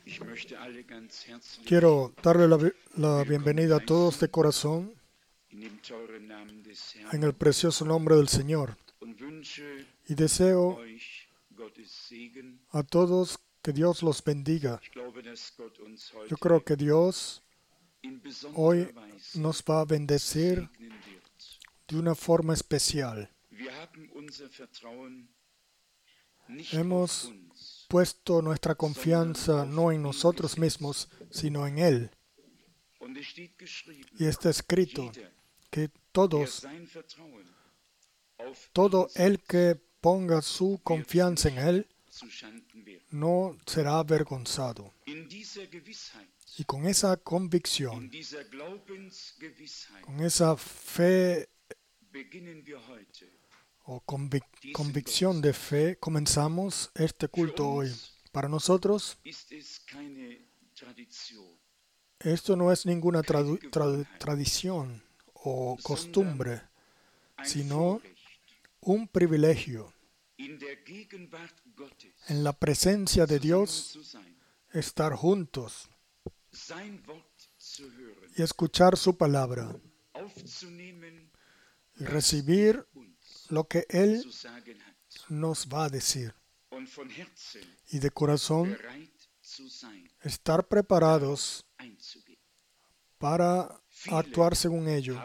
Quiero darle la bienvenida a todos de corazón en el precioso nombre del Señor. Y deseo a todos que Dios los bendiga. Yo creo que Dios hoy nos va a bendecir de una forma especial. Hemos puesto nuestra confianza no en nosotros mismos, sino en Él. Y está escrito que todo el que ponga su confianza en Él no será avergonzado. Y con esa convicción, con esa fe o convicción de fe, comenzamos este culto hoy. Para nosotros, esto no es ninguna tradición o costumbre, sino un privilegio. En la presencia de Dios, estar juntos y escuchar su palabra y recibir lo que Él nos va a decir. Y de corazón, estar preparados para actuar según ello.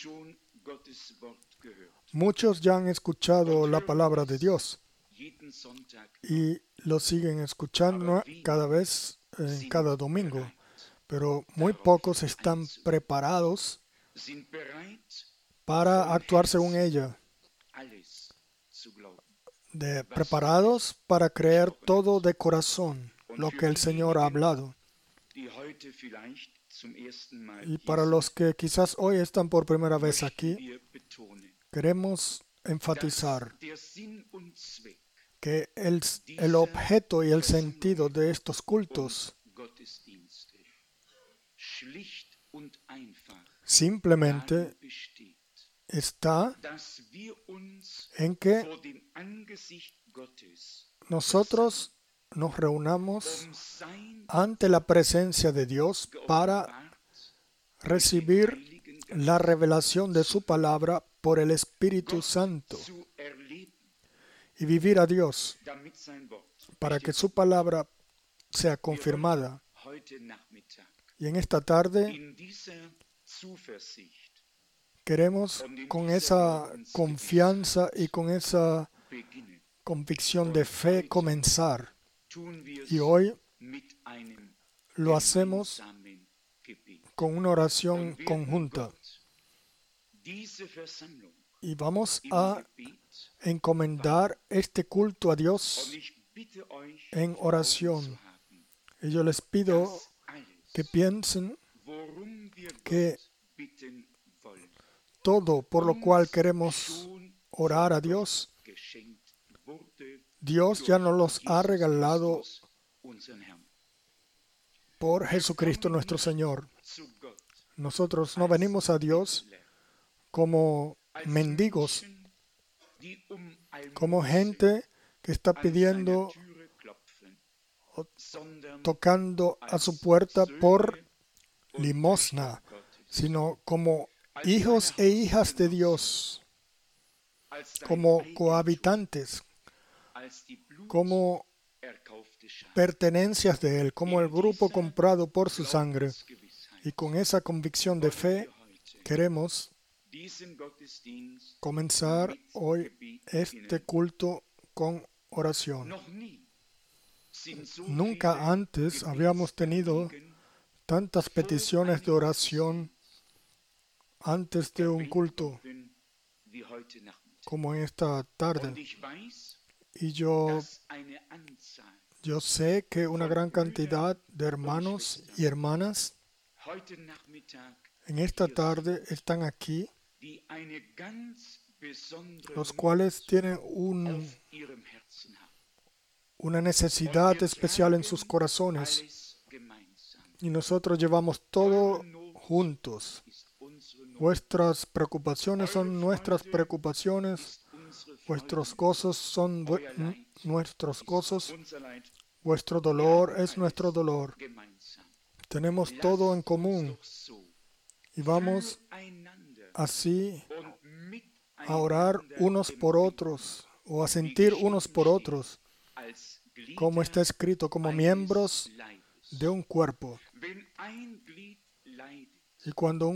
Muchos ya han escuchado la palabra de Dios y lo siguen escuchando cada vez, cada domingo, pero muy pocos están preparados para actuar según ella, preparados para creer todo de corazón lo que el Señor ha hablado. Y para los que quizás hoy están por primera vez aquí, queremos enfatizar que el objeto y el sentido de estos cultos simplemente está en que nosotros nos reunamos ante la presencia de Dios para recibir la revelación de su palabra por el Espíritu Santo y vivir a Dios para que su palabra sea confirmada. Y en esta tarde queremos con esa confianza y con esa convicción de fe comenzar. Y hoy lo hacemos con una oración conjunta. Y vamos a encomendar este culto a Dios en oración. Y yo les pido que piensen que todo por lo cual queremos orar a Dios, Dios ya nos los ha regalado por Jesucristo nuestro Señor. Nosotros no venimos a Dios como mendigos, como gente que está pidiendo o tocando a su puerta por limosna, sino como hijos e hijas de Dios, como cohabitantes, como pertenencias de Él, como el grupo comprado por su sangre. Y con esa convicción de fe queremos comenzar hoy este culto con oración. Nunca antes habíamos tenido tantas peticiones de oración antes de un culto como en esta tarde. Y yo sé que una gran cantidad de hermanos y hermanas en esta tarde están aquí, los cuales tienen una necesidad especial en sus corazones. Y nosotros llevamos todo juntos. Vuestras preocupaciones son nuestras preocupaciones. Vuestros gozos son nuestros gozos. Vuestro dolor es nuestro dolor. Tenemos todo en común y vamos así a orar unos por otros o a sentir unos por otros, como está escrito, como miembros de un cuerpo. Y cuando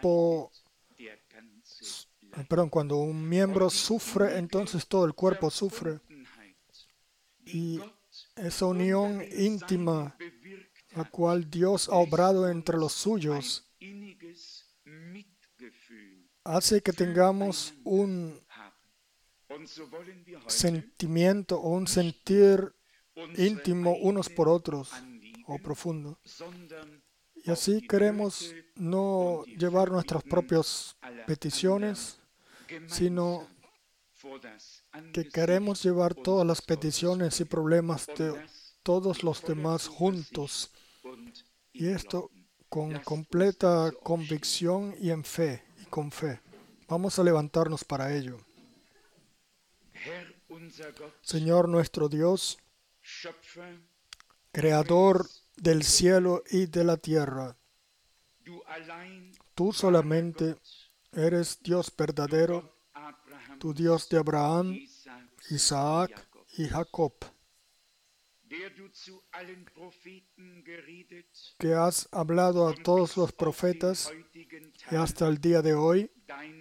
cuando un miembro sufre, entonces todo el cuerpo sufre. Y esa unión íntima, la cual Dios ha obrado entre los suyos, hace que tengamos un sentimiento o un sentir íntimo unos por otros o profundo. Y así queremos no llevar nuestras propias peticiones, sino que queremos llevar todas las peticiones y problemas de todos los demás juntos. Y esto con completa convicción y en fe, y con fe. Vamos a levantarnos para ello. Señor nuestro Dios, Creador del cielo y de la tierra, tú solamente eres Dios verdadero, tu Dios de Abraham, Isaac y Jacob, que has hablado a todos los profetas y hasta el día de hoy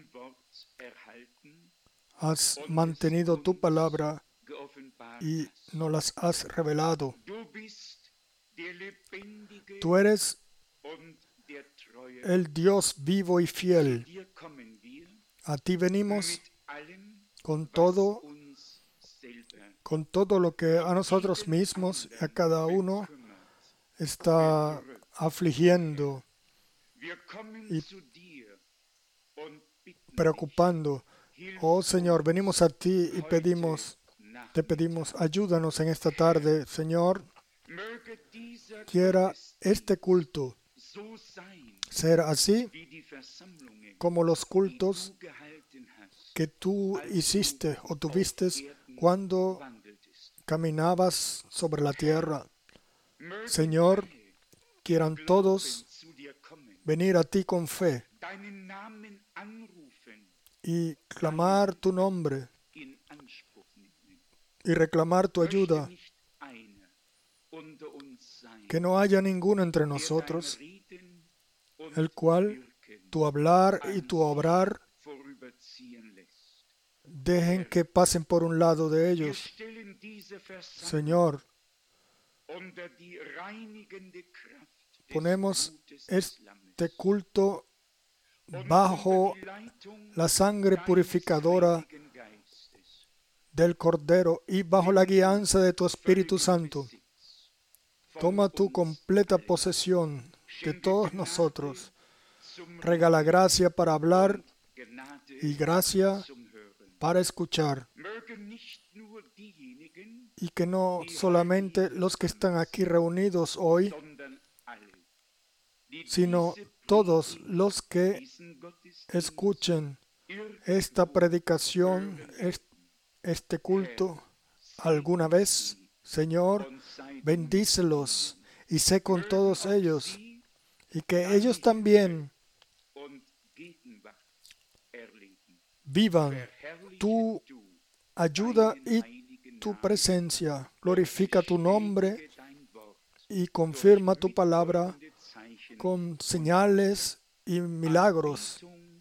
has mantenido tu palabra y nos las has revelado. Tú eres el Dios vivo y fiel. A ti venimos con todo lo que a nosotros mismos y a cada uno está afligiendo y preocupando. Oh Señor, venimos a ti y te pedimos, ayúdanos en esta tarde, Señor. Quiera este culto ser así como los cultos que tú hiciste o tuviste cuando caminabas sobre la tierra. Señor, quieran todos venir a ti con fe y clamar tu nombre y reclamar tu ayuda. Que no haya ninguno entre nosotros, el cual tu hablar y tu obrar dejen que pasen por un lado de ellos. Señor, ponemos este culto bajo la sangre purificadora del Cordero y bajo la guianza de tu Espíritu Santo. Toma tu completa posesión de todos nosotros. Regala gracia para hablar y gracia para escuchar. Y que no solamente los que están aquí reunidos hoy, sino todos los que escuchen esta predicación, este culto alguna vez. Señor, bendícelos y sé con todos ellos, y que ellos también vivan tu ayuda y tu presencia. Glorifica tu nombre y confirma tu palabra con señales y milagros.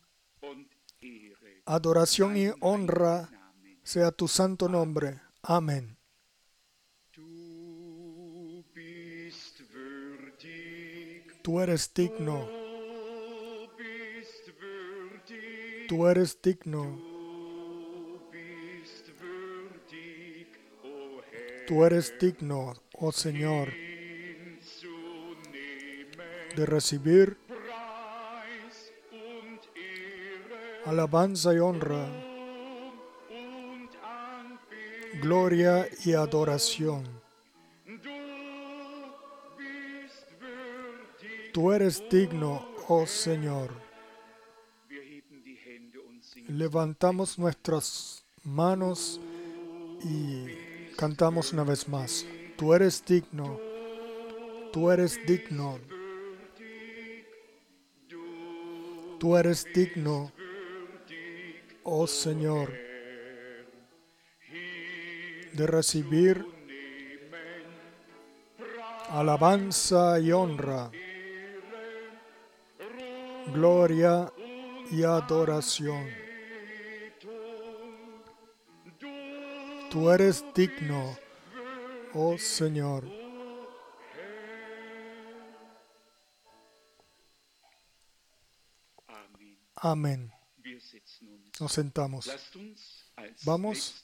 Adoración y honra sea tu santo nombre. Amén. Tú eres digno. Tú eres digno. Tú eres digno, oh Señor, de recibir alabanza y honra, gloria y adoración. Tú eres digno, oh Señor. Levantamos nuestras manos y cantamos una vez más. Tú eres digno. Tú eres digno. Tú eres digno, oh Señor, de recibir alabanza y honra, gloria y adoración. Tú eres digno, oh Señor. Amén. Nos sentamos. Vamos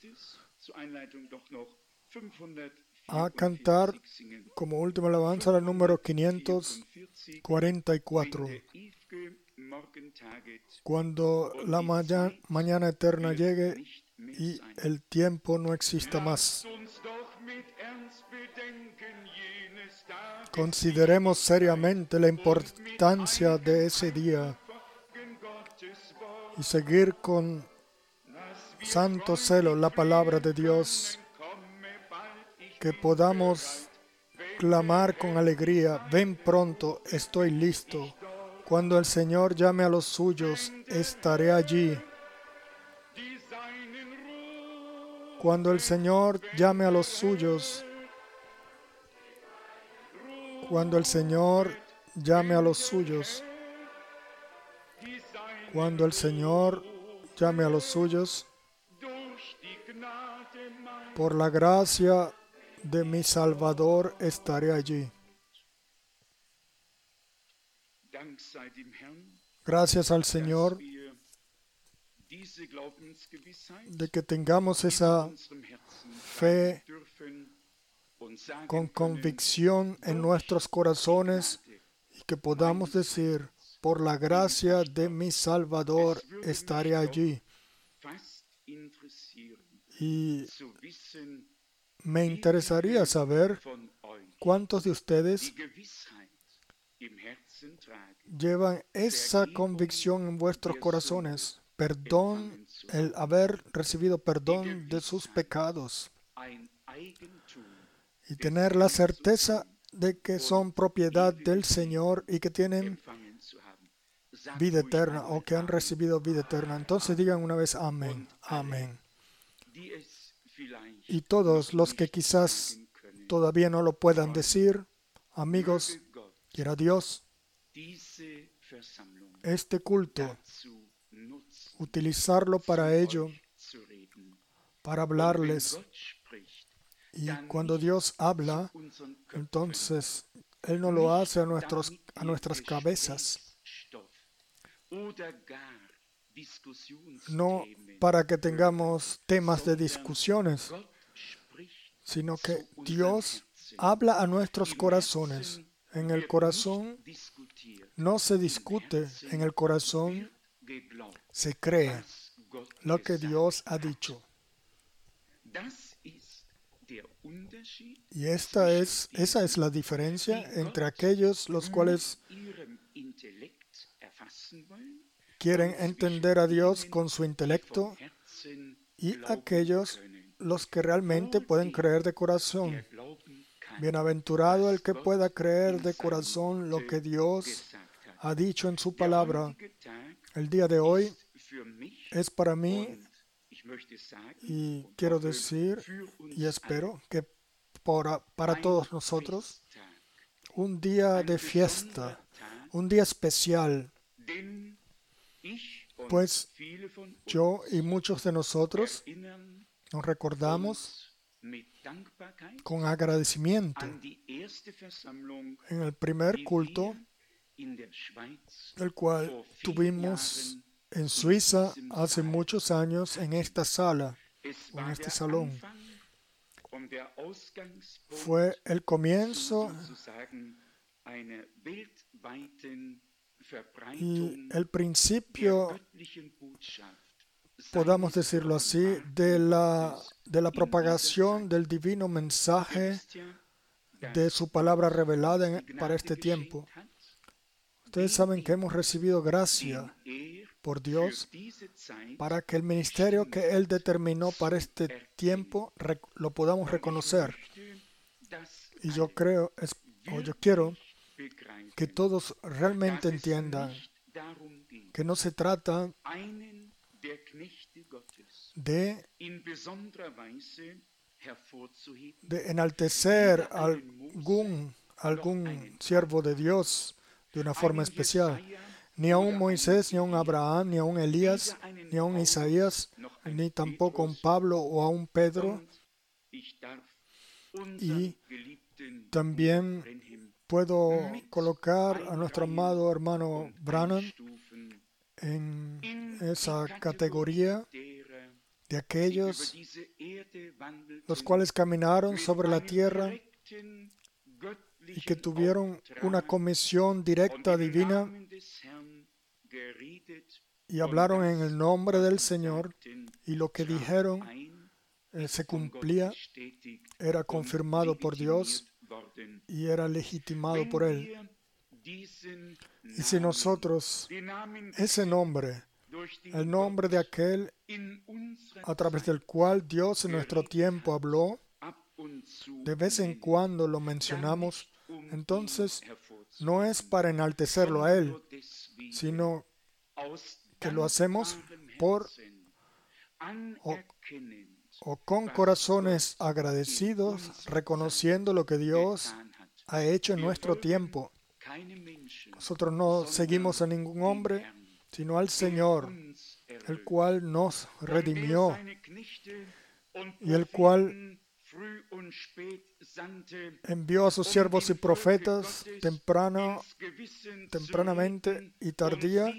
a cantar como última alabanza la número 544. Cuando la mañana eterna llegue y el tiempo no exista más. Consideremos seriamente la importancia de ese día y seguir con santo celo la palabra de Dios, que podamos clamar con alegría: ven pronto, estoy listo. Cuando el Señor llame a los suyos, estaré allí. Cuando el Señor llame a los suyos, cuando el Señor llame a los suyos, cuando el Señor llame a los suyos, por la gracia de mi Salvador estaré allí. Gracias al Señor de que tengamos esa fe con convicción en nuestros corazones y que podamos decir: por la gracia de mi Salvador estaré allí. Y me interesaría saber cuántos de ustedes llevan esa convicción en vuestros corazones. Perdón, el haber recibido perdón de sus pecados y tener la certeza de que son propiedad del Señor y que tienen vida eterna o que han recibido vida eterna. Entonces digan una vez: amén, amén. Y todos los que quizás todavía no lo puedan decir, amigos, quiera Dios este culto utilizarlo para ello, para hablarles. Y cuando Dios habla, entonces Él no lo hace a nuestras cabezas, no para que tengamos temas de discusiones, sino que Dios habla a nuestros corazones. En el corazón no se discute, en el corazón se cree lo que Dios ha dicho. Y esa es la diferencia entre aquellos los cuales quieren entender a Dios con su intelecto y aquellos los que realmente pueden creer de corazón. Bienaventurado el que pueda creer de corazón lo que Dios ha dicho en su palabra. El día de hoy es para mí, y quiero decir y espero que para todos nosotros, un día de fiesta, un día especial, pues yo y muchos de nosotros nos recordamos con agradecimiento en el primer culto, el cual tuvimos en Suiza hace muchos años en esta sala, en este salón. Fue el comienzo y el principio, podamos decirlo así, de la propagación del divino mensaje de su palabra revelada para este tiempo. Ustedes saben que hemos recibido gracia por Dios para que el ministerio que Él determinó para este tiempo lo podamos reconocer. Y yo quiero que todos realmente entiendan que no se trata de enaltecer algún siervo de Dios de una forma especial. Ni a un Moisés, ni a un Abraham, ni a un Elías, ni a un Isaías, ni tampoco a un Pablo o a un Pedro. Y también puedo colocar a nuestro amado hermano Branham en esa categoría de aquellos los cuales caminaron sobre la tierra y que tuvieron una comisión directa divina y hablaron en el nombre del Señor, y lo que dijeron se cumplía, era confirmado por Dios y era legitimado por Él. Y si nosotros ese nombre, el nombre de aquel a través del cual Dios en nuestro tiempo habló, de vez en cuando lo mencionamos, entonces no es para enaltecerlo a Él, sino que lo hacemos o con corazones agradecidos, reconociendo lo que Dios ha hecho en nuestro tiempo. Nosotros no seguimos a ningún hombre, sino al Señor, el cual nos redimió y el cual envió a sus siervos y profetas tempranamente y tardía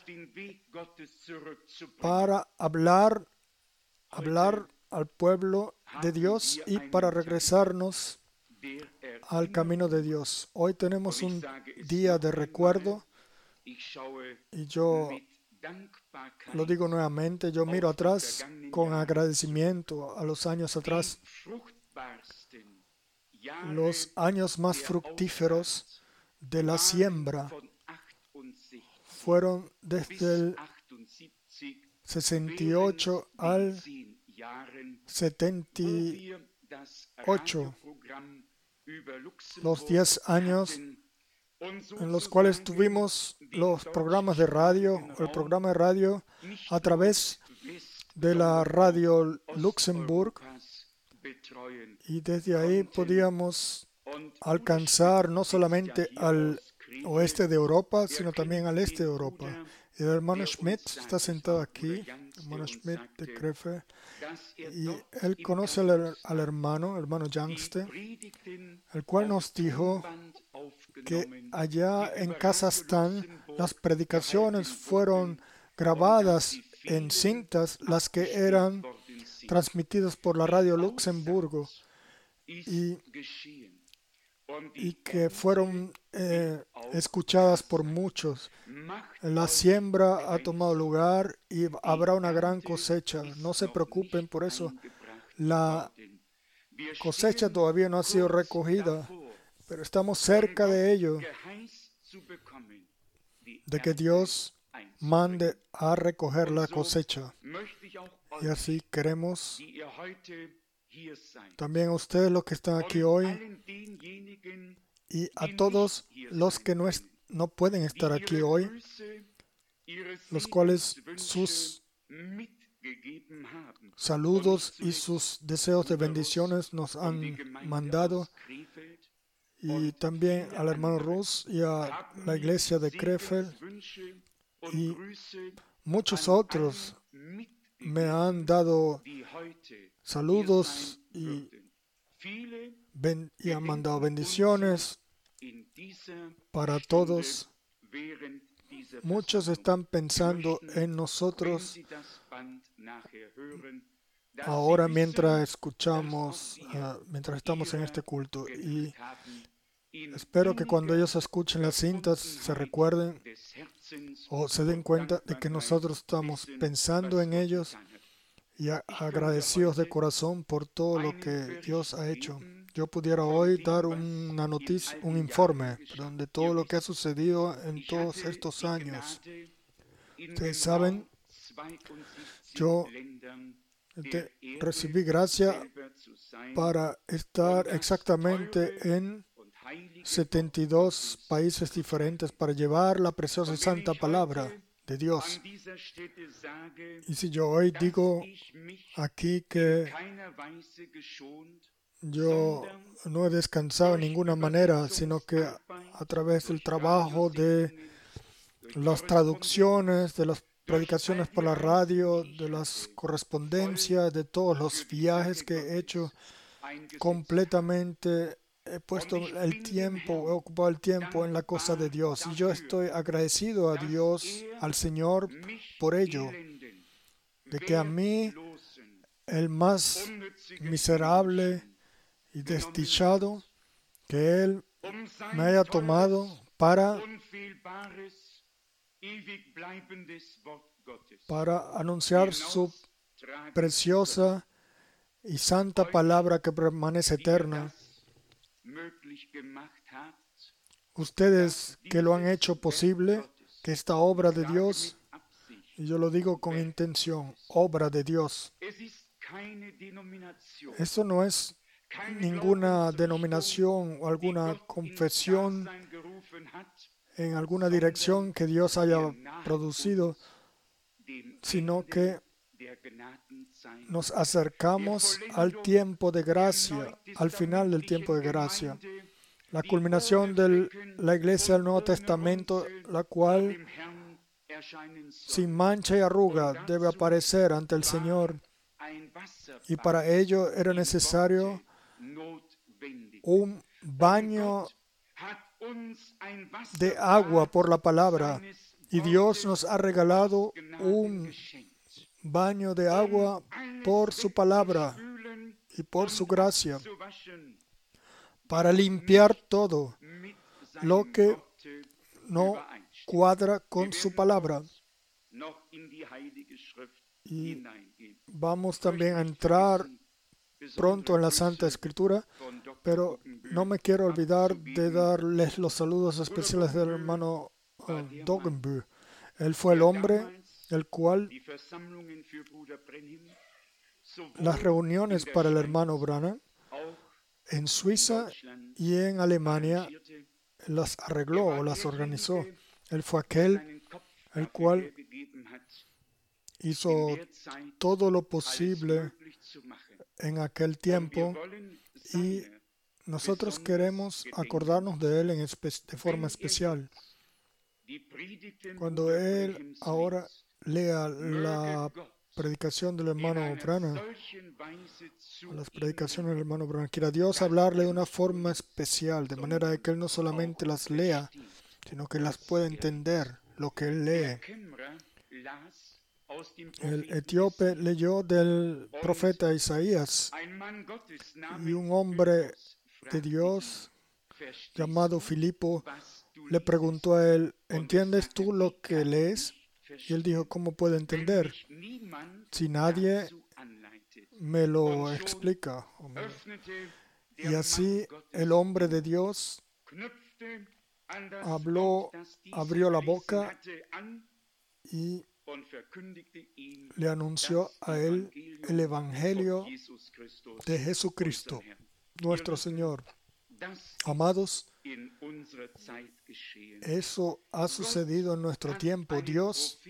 para hablar al pueblo de Dios y para regresarnos al camino de Dios. Hoy tenemos un día de recuerdo y yo lo digo nuevamente, yo miro atrás con agradecimiento a los años atrás, los años más fructíferos de la siembra fueron desde el 68 al 78, los 10 años en los cuales tuvimos los programas de radio, el programa de radio a través de la radio Luxemburg, y desde ahí podíamos alcanzar no solamente al oeste de Europa, sino también al este de Europa. El hermano Schmidt está sentado aquí, el hermano Schmidt de Krefeld, y él conoce al hermano Youngster, el cual nos dijo que allá en Kazajstán las predicaciones fueron grabadas en cintas, las que eran transmitidas por la radio Luxemburgo, y que fueron escuchadas por muchos. La siembra ha tomado lugar y habrá una gran cosecha. No se preocupen por eso. La cosecha todavía no ha sido recogida, pero estamos cerca de ello, de que Dios mande a recoger la cosecha. Y así queremos también a ustedes los que están aquí hoy y a todos los que no pueden estar aquí hoy, los cuales sus saludos y sus deseos de bendiciones nos han mandado, y también al hermano Rus y a la iglesia de Krefeld, y muchos otros me han dado saludos y han mandado bendiciones para todos. Muchos están pensando en nosotros ahora mientras estamos en este culto, y espero que cuando ellos escuchen las cintas se recuerden o se den cuenta de que nosotros estamos pensando en ellos y agradecidos de corazón por todo lo que Dios ha hecho. Yo pudiera hoy dar una noticia, un informe de todo lo que ha sucedido en todos estos años. Ustedes saben, yo Recibí gracia para estar exactamente en 72 países diferentes para llevar la preciosa y santa palabra de Dios. Y si yo hoy digo aquí que yo no he descansado de ninguna manera, sino que a través del trabajo de las traducciones, de las predicaciones por la radio, de las correspondencias, de todos los viajes que he hecho, completamente he puesto el tiempo, he ocupado el tiempo en la cosa de Dios. Y yo estoy agradecido a Dios, al Señor, por ello, de que a mí, el más miserable y desdichado, que Él me haya tomado para anunciar su preciosa y santa palabra que permanece eterna. Ustedes que lo han hecho posible, que esta obra de Dios, y yo lo digo con intención, obra de Dios. Eso no es ninguna denominación o alguna confesión en alguna dirección que Dios haya producido, sino que nos acercamos al tiempo de gracia, al final del tiempo de gracia, la culminación de la iglesia del Nuevo Testamento, la cual sin mancha y arruga debe aparecer ante el Señor, y para ello era necesario un baño de agua por la palabra, y Dios nos ha regalado un baño de agua por su palabra y por su gracia, para limpiar todo lo que no cuadra con su palabra. Y vamos también a entrar pronto en la Santa Escritura, pero no me quiero olvidar de darles los saludos especiales del hermano Dogenbü. Él fue el hombre el cual las reuniones para el hermano Branham en Suiza y en Alemania las arregló o las organizó. Él fue aquel el cual hizo todo lo posible en aquel tiempo, y nosotros queremos acordarnos de él de forma especial. Cuando él ahora lea la predicación del hermano Branham, las predicaciones del hermano Branham, quiera Dios hablarle de una forma especial, de manera de que él no solamente las lea, sino que las pueda entender, lo que él lee. El etíope leyó del profeta Isaías, y un hombre de Dios llamado Filipo le preguntó a él: ¿entiendes tú lo que lees? Y él dijo: ¿cómo puedo entender si nadie me lo explica? Y así el hombre de Dios abrió la boca y le anunció a él el Evangelio de Jesucristo, nuestro Señor. Amados, eso ha sucedido en nuestro tiempo. Dios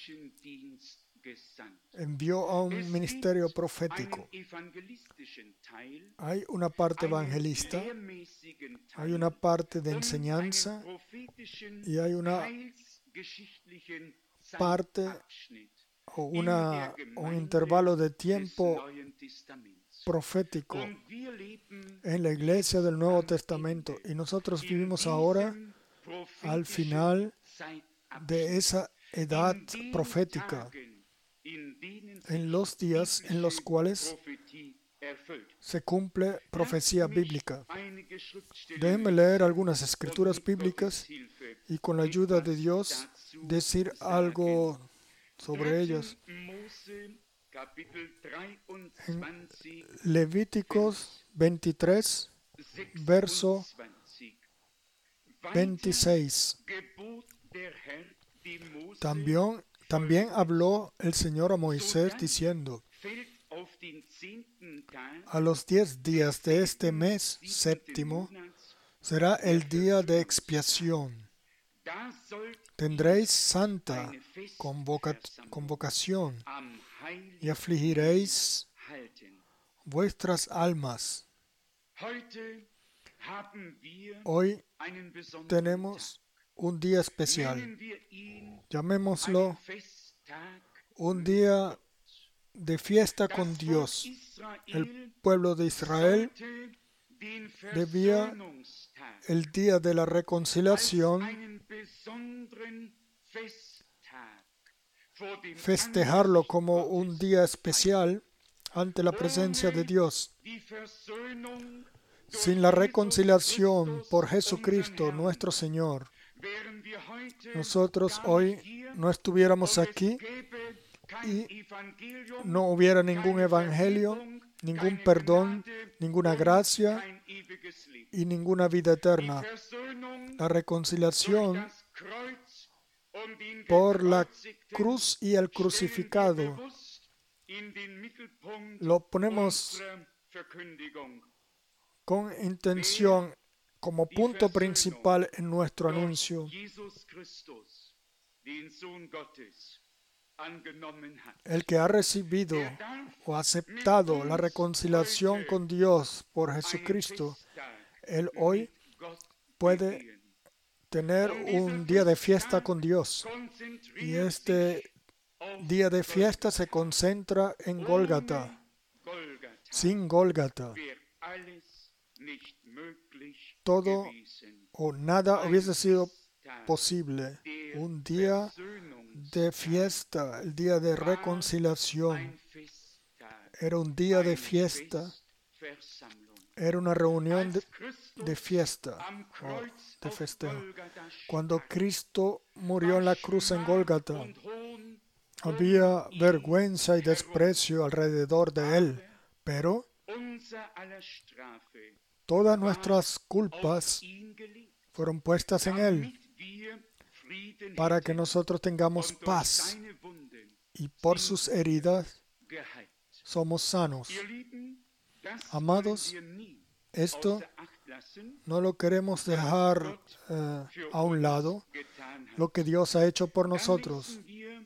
envió a un ministerio profético. Hay una parte evangelista, hay una parte de enseñanza y hay una parte o un intervalo de tiempo profético en la iglesia del Nuevo Testamento, y nosotros vivimos ahora al final de esa edad profética, en los días en los cuales se cumple profecía bíblica. Déjenme leer algunas escrituras bíblicas y con la ayuda de Dios decir algo sobre ellas. En Levíticos 23, verso 26. También habló el Señor a Moisés diciendo: A los 10 días de este mes séptimo será el día de expiación. Tendréis santa convocación y afligiréis vuestras almas. Hoy tenemos un día especial. Llamémoslo un día de fiesta con Dios. El pueblo de Israel debía el día de la reconciliación festejarlo como un día especial ante la presencia de Dios. Sin la reconciliación por Jesucristo nuestro Señor, nosotros hoy no estuviéramos aquí y no hubiera ningún evangelio, ningún perdón, ninguna gracia y ninguna vida eterna. La reconciliación por la cruz y el crucificado lo ponemos con intención como punto principal en nuestro anuncio. El que ha recibido o aceptado la reconciliación con Dios por Jesucristo, él hoy puede tener un día de fiesta con Dios. Y este día de fiesta se concentra en Gólgata. Sin Gólgata, todo o nada hubiese sido posible. Un día de fiesta, el día de reconciliación, era un día de fiesta, era una reunión de fiesta o de festejo. Cuando Cristo murió en la cruz en Gólgata, había vergüenza y desprecio alrededor de Él, pero todas nuestras culpas fueron puestas en Él para que nosotros tengamos paz, y por sus heridas somos sanos. Amados, esto no lo queremos dejar a un lado, lo que Dios ha hecho por nosotros.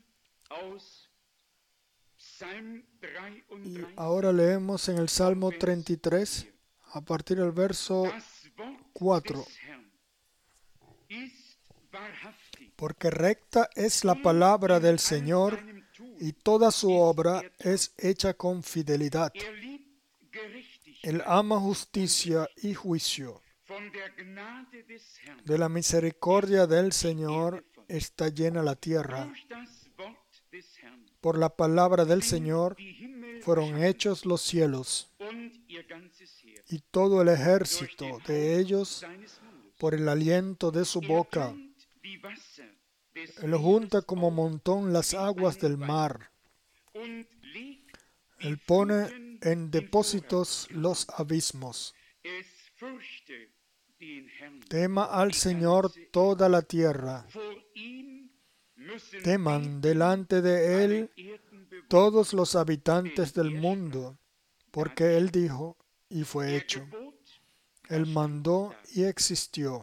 Y ahora leemos en el Salmo 33, a partir del verso 4. Porque recta es la palabra del Señor, y toda su obra es hecha con fidelidad. Él ama justicia y juicio. De la misericordia del Señor está llena la tierra. Por la palabra del Señor fueron hechos los cielos, y todo el ejército de ellos por el aliento de su boca. Él junta como montón las aguas del mar. Él pone en depósitos los abismos. Tema al Señor toda la tierra. Teman delante de Él todos los habitantes del mundo, porque Él dijo y fue hecho. Él mandó y existió.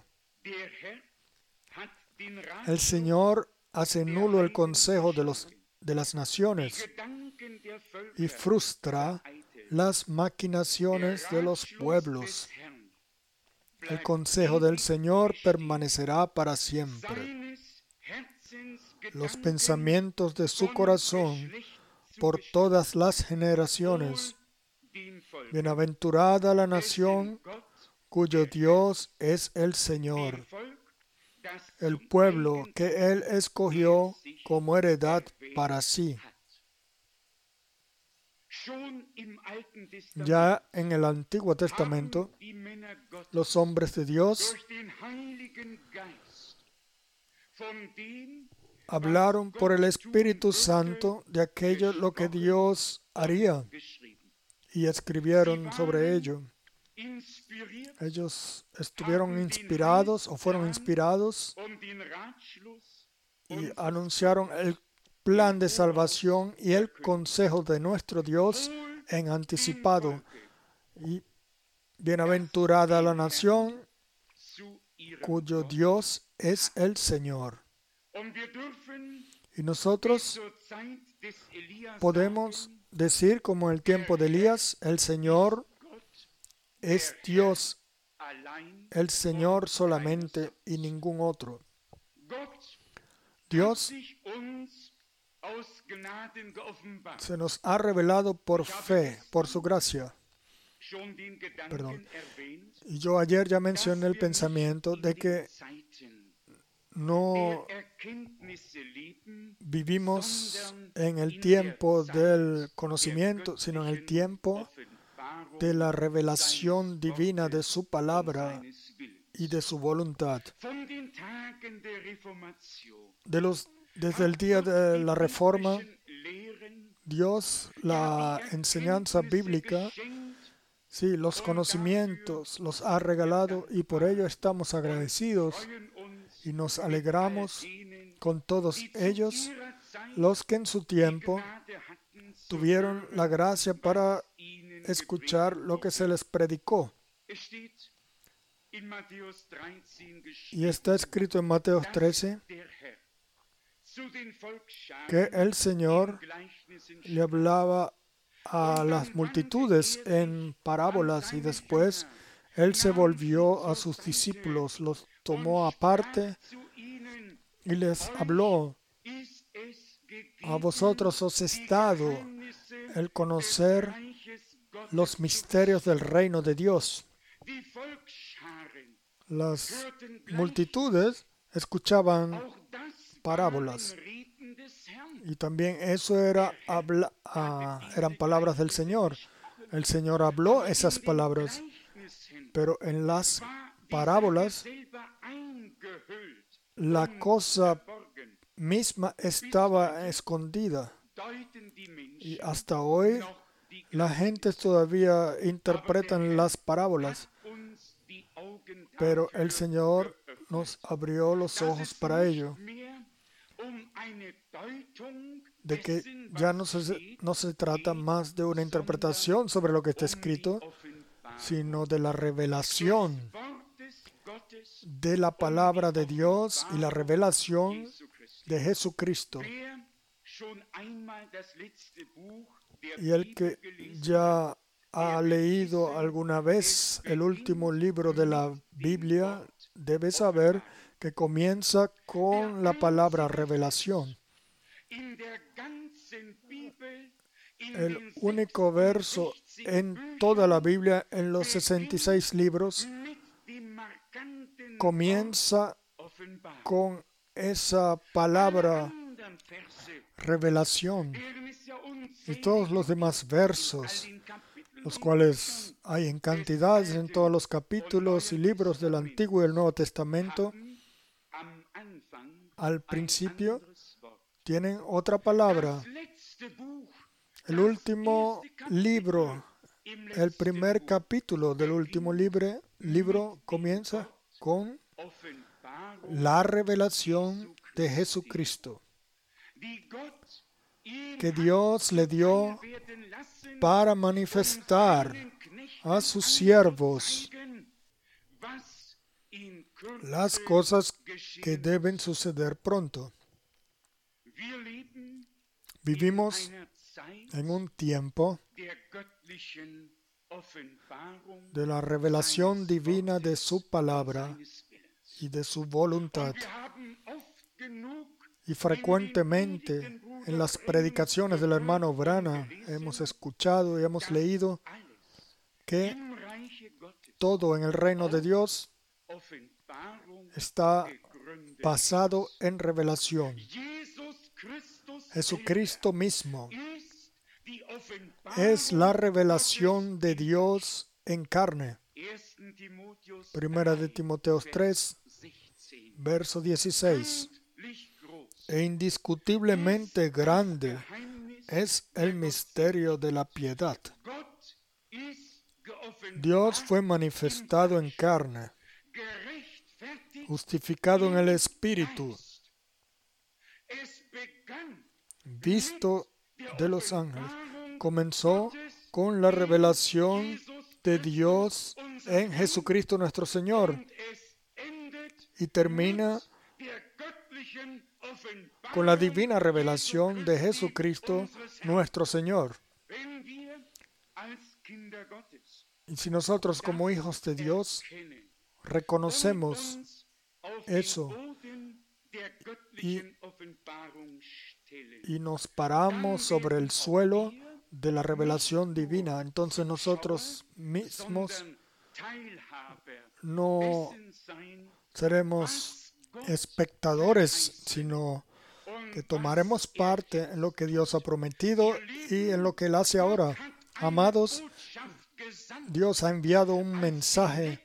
El Señor hace nulo el consejo de las naciones y frustra las maquinaciones de los pueblos. El consejo del Señor permanecerá para siempre. Los pensamientos de su corazón por todas las generaciones. Bienaventurada la nación cuyo Dios es el Señor, el pueblo que Él escogió como heredad para sí. Ya en el Antiguo Testamento, los hombres de Dios hablaron por el Espíritu Santo de aquello lo que Dios haría y escribieron sobre ello. Ellos estuvieron inspirados o fueron inspirados y anunciaron el plan de salvación y el consejo de nuestro Dios en anticipado. Y bienaventurada la nación cuyo Dios es el Señor. Y nosotros podemos decir, como en el tiempo de Elías, el Señor es Dios, el Señor solamente y ningún otro. Dios se nos ha revelado por fe, por su gracia. Perdón. Y yo ayer ya mencioné el pensamiento de que no vivimos en el tiempo del conocimiento, sino en el tiempo de la revelación divina de su palabra y de su voluntad. Desde el día de la Reforma, Dios, la enseñanza bíblica, sí, los conocimientos los ha regalado y por ello estamos agradecidos y nos alegramos con todos ellos, los que en su tiempo tuvieron la gracia para escuchar lo que se les predicó. Y está escrito en Mateo 13 que el Señor le hablaba a las multitudes en parábolas y después Él se volvió a sus discípulos, los tomó aparte y les habló: a vosotros os es dado el conocer los misterios del reino de Dios. Las multitudes escuchaban parábolas y también eso eran palabras del Señor. El Señor habló esas palabras, pero en las parábolas la cosa misma estaba escondida. Y hasta hoy la gente todavía interpreta las parábolas, pero el Señor nos abrió los ojos para ello, de que ya no se trata más de una interpretación sobre lo que está escrito, sino de la revelación de la palabra de Dios y la revelación de Jesucristo. Y el que ya ha leído alguna vez el último libro de la Biblia debe saber que comienza con la palabra revelación. El único verso en toda la Biblia, en los 66 libros, comienza con esa palabra revelación. Y todos los demás versos, los cuales hay en cantidades en todos los capítulos y libros del Antiguo y el Nuevo Testamento, al principio tienen otra palabra. El último libro, el primer capítulo del último libro comienza con la revelación de Jesucristo, que Dios le dio para manifestar a sus siervos las cosas que deben suceder pronto. Vivimos en un tiempo de la revelación divina de su palabra y de su voluntad. Y frecuentemente en las predicaciones del hermano Branham hemos escuchado y hemos leído que todo en el reino de Dios está basado en revelación. Jesucristo mismo es la revelación de Dios en carne. Primera de Timoteo 3, verso 16. E indiscutiblemente grande es el misterio de la piedad. Dios fue manifestado en carne, justificado en el Espíritu, visto de los ángeles. Comenzó con la revelación de Dios en Jesucristo nuestro Señor, y termina con la divina revelación de Jesucristo nuestro Señor. Y si nosotros como hijos de Dios reconocemos eso y nos paramos sobre el suelo de la revelación divina, entonces nosotros mismos no seremos espectadores, sino que tomaremos parte en lo que Dios ha prometido y en lo que Él hace ahora. Amados, Dios ha enviado un mensaje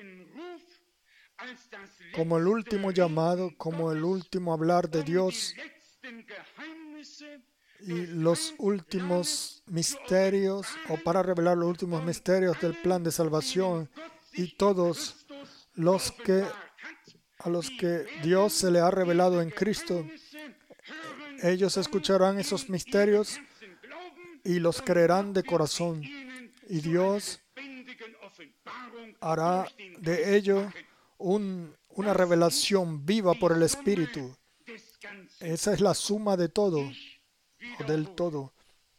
como el último llamado, como el último hablar de Dios y los últimos misterios, o para revelar los últimos misterios del plan de salvación, y todos a los que Dios se le ha revelado en Cristo, ellos escucharán esos misterios y los creerán de corazón, y Dios hará de ello una revelación viva por el Espíritu. Esa es la suma de todo, o del todo.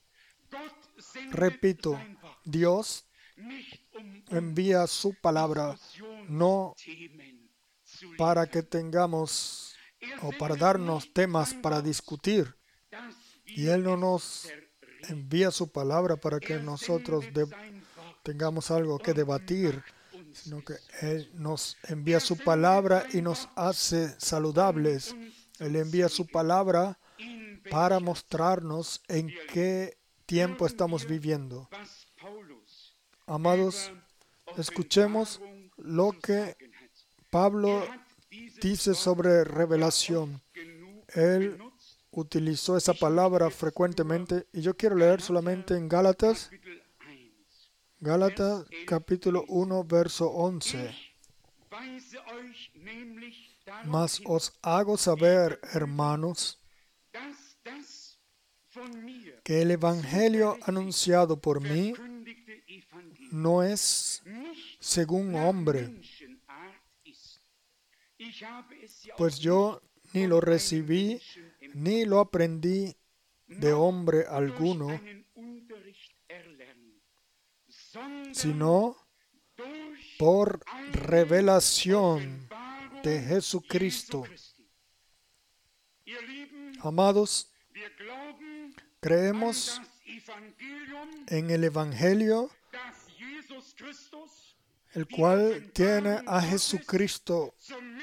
Repito, Dios envía su palabra no para que tengamos o para darnos temas para discutir. Y Él no nos envía su palabra para que nosotros tengamos algo que debatir, sino que Él nos envía su palabra y nos hace saludables. Él envía su palabra para mostrarnos en qué tiempo estamos viviendo. Amados, escuchemos lo que Pablo dice sobre revelación. Él utilizó esa palabra frecuentemente y yo quiero leer solamente en Gálatas capítulo 1, verso 11. Mas os hago saber, hermanos, que el evangelio anunciado por mí no es según hombre, pues yo ni lo recibí ni lo aprendí de hombre alguno, sino por revelación de Jesucristo. Amados, creemos en el Evangelio, el cual tiene a Jesucristo,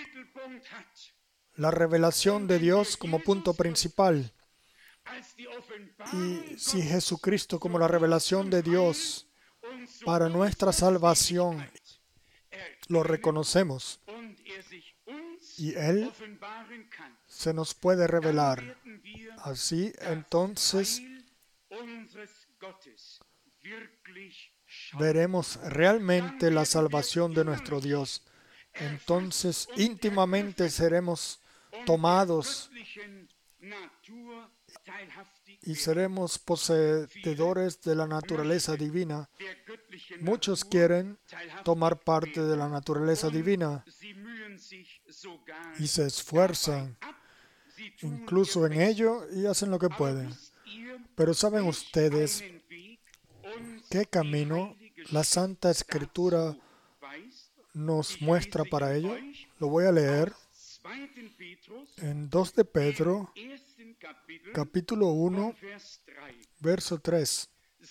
la revelación de Dios, como punto principal. Y si Jesucristo como la revelación de Dios para nuestra salvación lo reconocemos y Él se nos puede revelar, así entonces veremos realmente la salvación de nuestro Dios. Entonces íntimamente seremos tomados y seremos poseedores de la naturaleza divina. Muchos quieren tomar parte de la naturaleza divina y se esfuerzan incluso en ello y hacen lo que pueden. Pero ¿saben ustedes qué camino la Santa Escritura nos muestra para ello? Lo voy a leer en 2 de Pedro, capítulo 1, verso 3.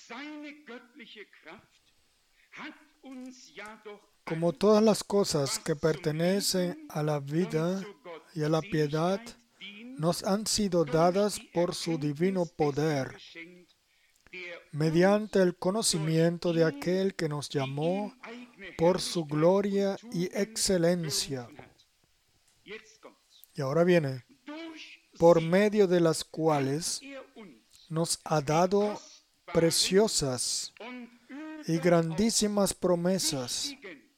Como todas las cosas que pertenecen a la vida y a la piedad nos han sido dadas por su divino poder, mediante el conocimiento de aquel que nos llamó por su gloria y excelencia. Y ahora viene, por medio de las cuales nos ha dado preciosas y grandísimas promesas,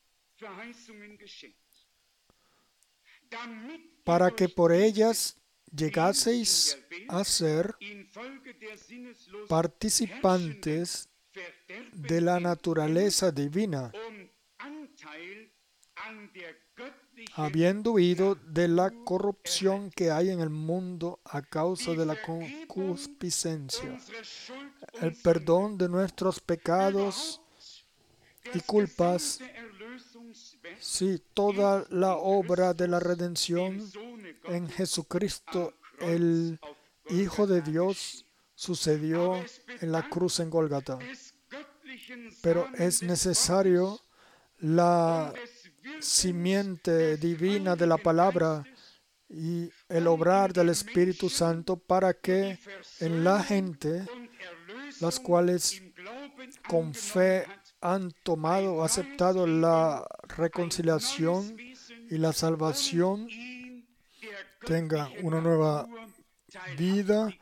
para que por ellas llegaseis a ser participantes de la naturaleza divina, habiendo huido de la corrupción que hay en el mundo a causa de la concupiscencia, el perdón de nuestros pecados y culpas. Sí, toda la obra de la redención en Jesucristo, el Hijo de Dios, sucedió en la cruz en Gólgata. Pero es necesario la simiente divina de la palabra y el obrar del Espíritu Santo para que en la gente, las cuales con fe han tomado o aceptado la reconciliación y la salvación, tengan una nueva vida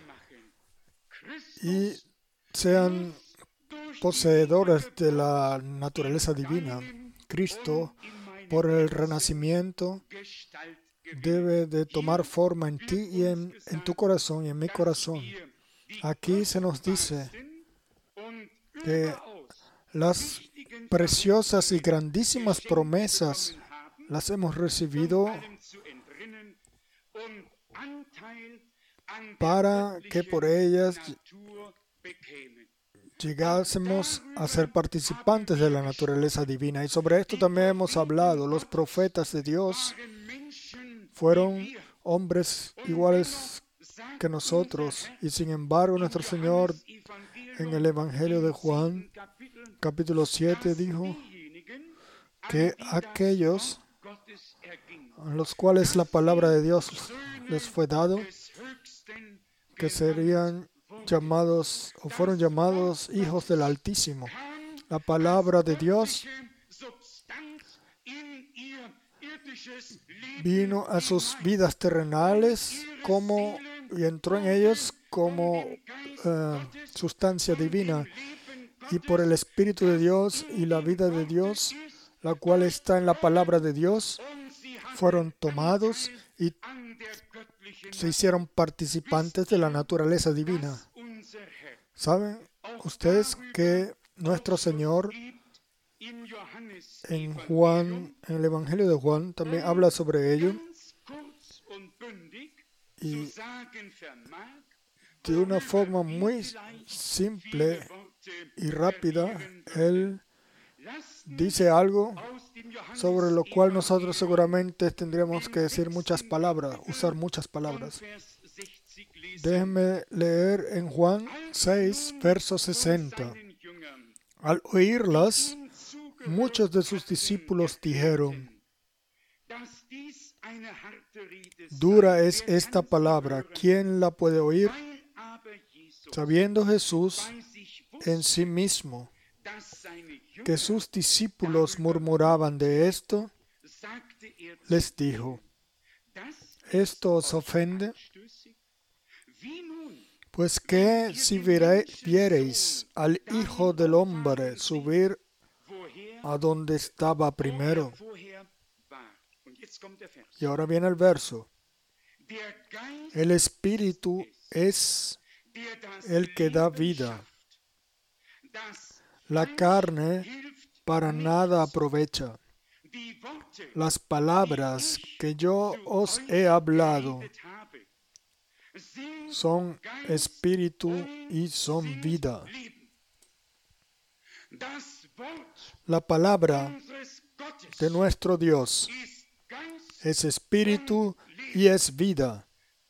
y sean poseedores de la naturaleza divina. Cristo, por el renacimiento, debe de tomar forma en ti y en tu corazón y en mi corazón. Aquí se nos dice que las preciosas y grandísimas promesas las hemos recibido para que por ellas llegásemos a ser participantes de la naturaleza divina. Y sobre esto también hemos hablado. Los profetas de Dios fueron hombres iguales que nosotros. Y sin embargo, nuestro Señor en el Evangelio de Juan, capítulo 7, dijo que aquellos a los cuales la palabra de Dios les fue dado, que serían llamados o fueron llamados hijos del Altísimo. La palabra de Dios vino a sus vidas terrenales y entró en ellos como sustancia divina, y por el Espíritu de Dios y la vida de Dios, la cual está en la palabra de Dios, fueron tomados y se hicieron participantes de la naturaleza divina. ¿Saben ustedes que nuestro Señor en el Evangelio de Juan, también habla sobre ello? Y de una forma muy simple y rápida, Él dice algo sobre lo cual nosotros seguramente tendríamos que decir muchas palabras, usar muchas palabras. Déjenme leer en Juan 6, verso 60. Al oírlas, muchos de sus discípulos dijeron: dura es esta palabra, ¿quién la puede oír? Sabiendo Jesús en sí mismo que sus discípulos murmuraban de esto, les dijo: ¿esto os ofende? Pues que si viereis al Hijo del Hombre subir a donde estaba primero. Y ahora viene el verso. El Espíritu es el que da vida. La carne para nada aprovecha. Las palabras que yo os he hablado son espíritu y son vida. La palabra de nuestro Dios es espíritu y es vida.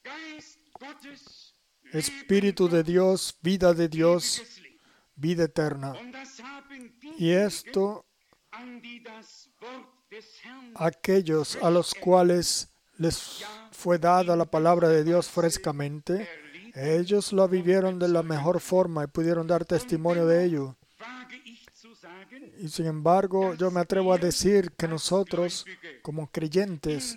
Espíritu de Dios, vida eterna. Y esto, aquellos a los cuales les fue dada la palabra de Dios frescamente, ellos la vivieron de la mejor forma y pudieron dar testimonio de ello. Y sin embargo, yo me atrevo a decir que nosotros, como creyentes,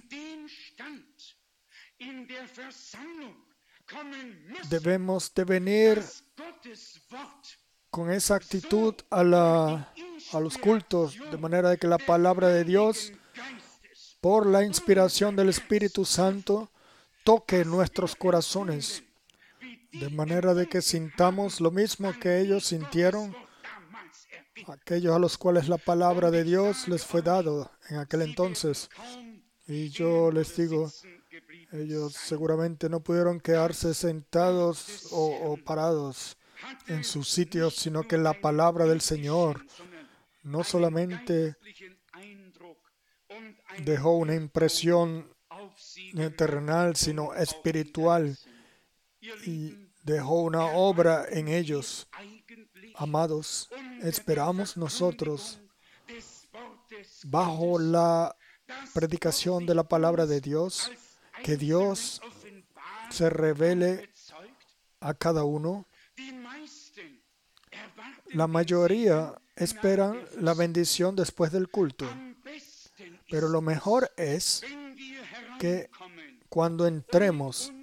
debemos de venir con esa actitud a los cultos, de manera de que la palabra de Dios, por la inspiración del Espíritu Santo, toque nuestros corazones, de manera de que sintamos lo mismo que ellos sintieron, aquellos a los cuales la palabra de Dios les fue dado en aquel entonces. Y yo les digo, ellos seguramente no pudieron quedarse sentados o parados en sus sitios, sino que la palabra del Señor no solamente dejó una impresión terrenal, sino espiritual, y dejó una obra en ellos. Amados, esperamos nosotros, bajo la predicación de la palabra de Dios, que Dios se revele a cada uno. La mayoría esperan la bendición después del culto, pero lo mejor es que cuando entremos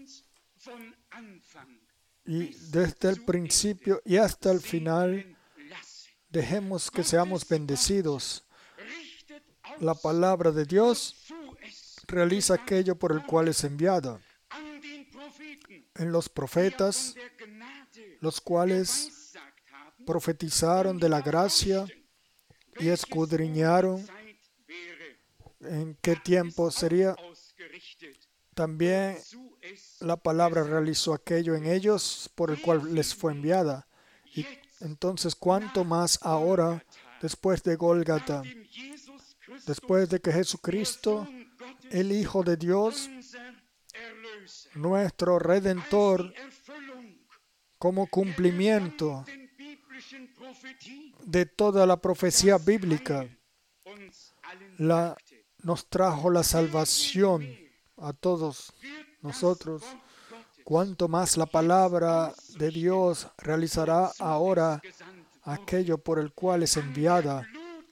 y desde el principio y hasta el final dejemos que seamos bendecidos. La palabra de Dios realiza aquello por el cual es enviada. En los profetas, los cuales profetizaron de la gracia y escudriñaron en qué tiempo sería, también la palabra realizó aquello en ellos por el cual les fue enviada. Y entonces, ¿cuánto más ahora, después de Gólgata, después de que Jesucristo, el Hijo de Dios, nuestro Redentor, como cumplimiento de toda la profecía bíblica, nos trajo la salvación a todos nosotros? Cuánto más la palabra de Dios realizará ahora aquello por el cual es enviada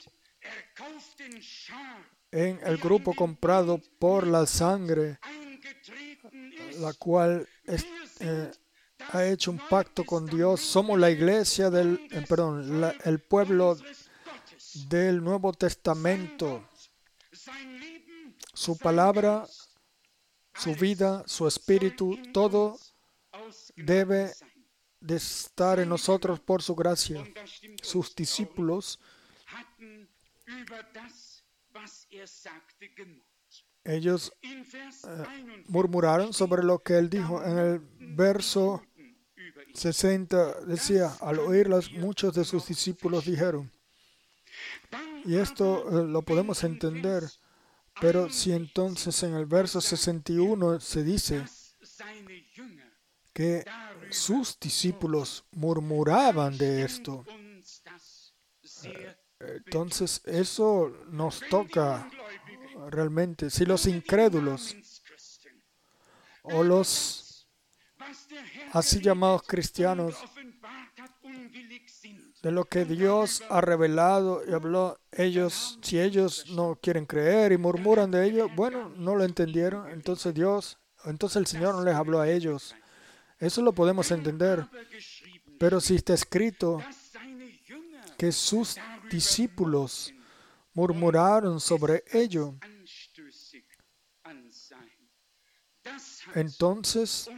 en el grupo comprado por la sangre, la cual ha hecho un pacto con Dios. Somos la iglesia el pueblo del Nuevo Testamento. Su palabra, su vida, su espíritu, todo debe de estar en nosotros por su gracia. Sus discípulos, ellos murmuraron sobre lo que él dijo. En el verso 60 decía, al oírlas, muchos de sus discípulos dijeron. Y esto lo podemos entender. Pero si entonces en el verso 61 se dice que sus discípulos murmuraban de esto, entonces eso nos toca realmente. Si los incrédulos o los así llamados cristianos, de lo que Dios ha revelado y habló, si ellos no quieren creer y murmuran de ello, bueno, no lo entendieron, entonces el Señor no les habló a ellos. Eso lo podemos entender. Pero si está escrito que sus discípulos murmuraron sobre ello, entonces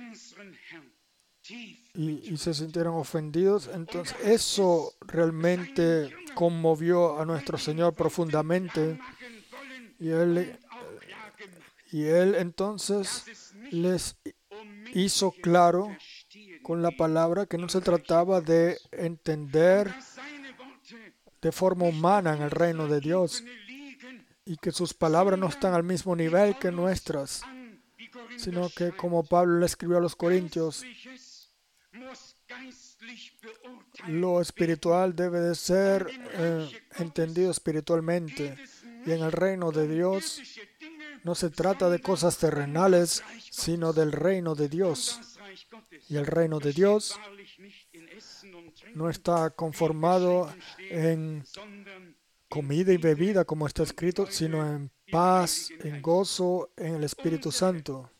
y se sintieron ofendidos, entonces eso realmente conmovió a nuestro Señor profundamente, y Él entonces les hizo claro con la palabra que no se trataba de entender de forma humana en el reino de Dios, y que sus palabras no están al mismo nivel que nuestras, sino que, como Pablo le escribió a los Corintios, lo espiritual debe de ser entendido espiritualmente. Y en el reino de Dios no se trata de cosas terrenales, sino del reino de Dios. Y el reino de Dios no está conformado en comida y bebida, como está escrito, sino en paz, en gozo, en el Espíritu Santo.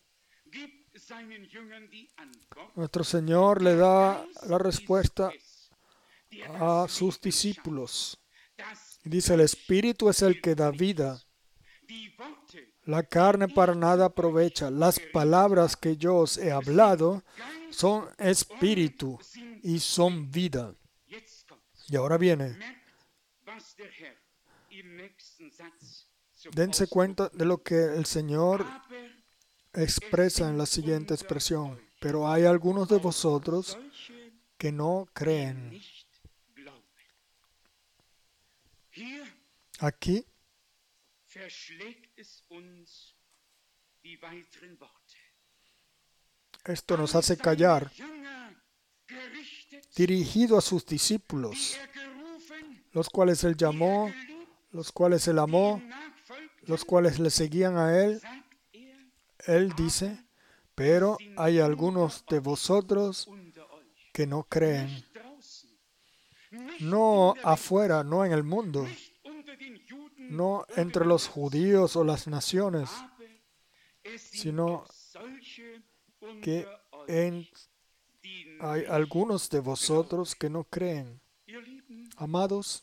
Nuestro Señor le da la respuesta a sus discípulos. Dice, el Espíritu es el que da vida. La carne para nada aprovecha. Las palabras que yo os he hablado son espíritu y son vida. Y ahora viene. Dense cuenta de lo que el Señor expresa en la siguiente expresión. Pero hay algunos de vosotros que no creen. Aquí esto nos hace callar. Dirigido a sus discípulos, los cuales Él llamó, los cuales Él amó, los cuales le seguían a Él. Él dice, pero hay algunos de vosotros que no creen. No afuera, no en el mundo, no entre los judíos o las naciones, sino que hay algunos de vosotros que no creen. Amados,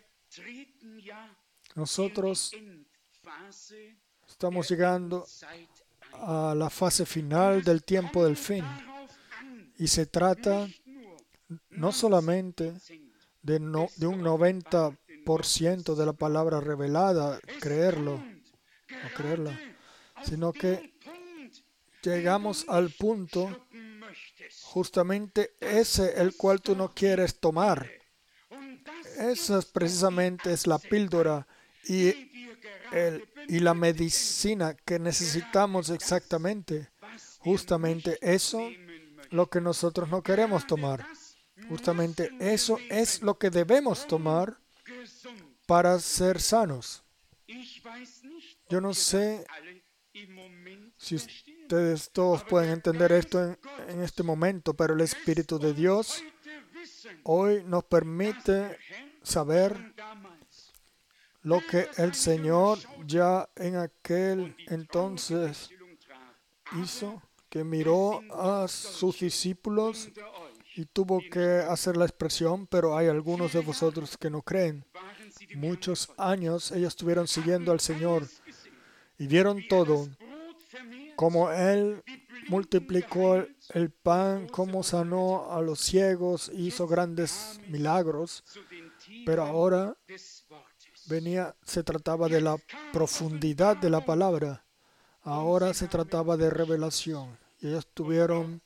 nosotros estamos llegando a la fase final del tiempo del fin. Y se trata no solamente de un 90% de la palabra revelada, creerlo o creerla, sino que llegamos al punto, justamente ese el cual tú no quieres tomar. Esa precisamente es la píldora y la medicina que necesitamos exactamente. Justamente eso lo que nosotros no queremos tomar. Justamente eso es lo que debemos tomar para ser sanos. Yo no sé si ustedes todos pueden entender esto en este momento, pero el Espíritu de Dios hoy nos permite saber lo que el Señor ya en aquel entonces hizo, que miró a sus discípulos y tuvo que hacer la expresión, pero hay algunos de vosotros que no creen. Muchos años ellos estuvieron siguiendo al Señor y vieron todo, cómo Él multiplicó el pan, cómo sanó a los ciegos, hizo grandes milagros, pero ahora se trataba de la profundidad de la palabra. Ahora se trataba de revelación. Y ellos tuvieron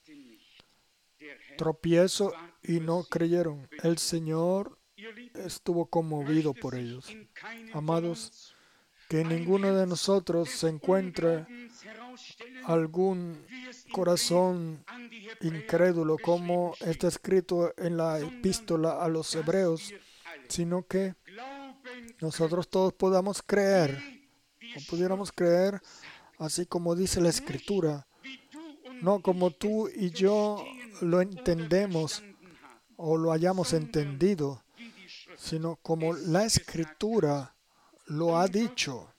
tropiezo y no creyeron. El Señor estuvo conmovido por ellos. Amados, que ninguno de nosotros se encuentre algún corazón incrédulo, como está escrito en la epístola a los Hebreos, sino que nosotros todos podamos creer, o pudiéramos creer así como dice la Escritura, no como tú y yo lo entendemos o lo hayamos entendido, sino como la Escritura lo ha dicho.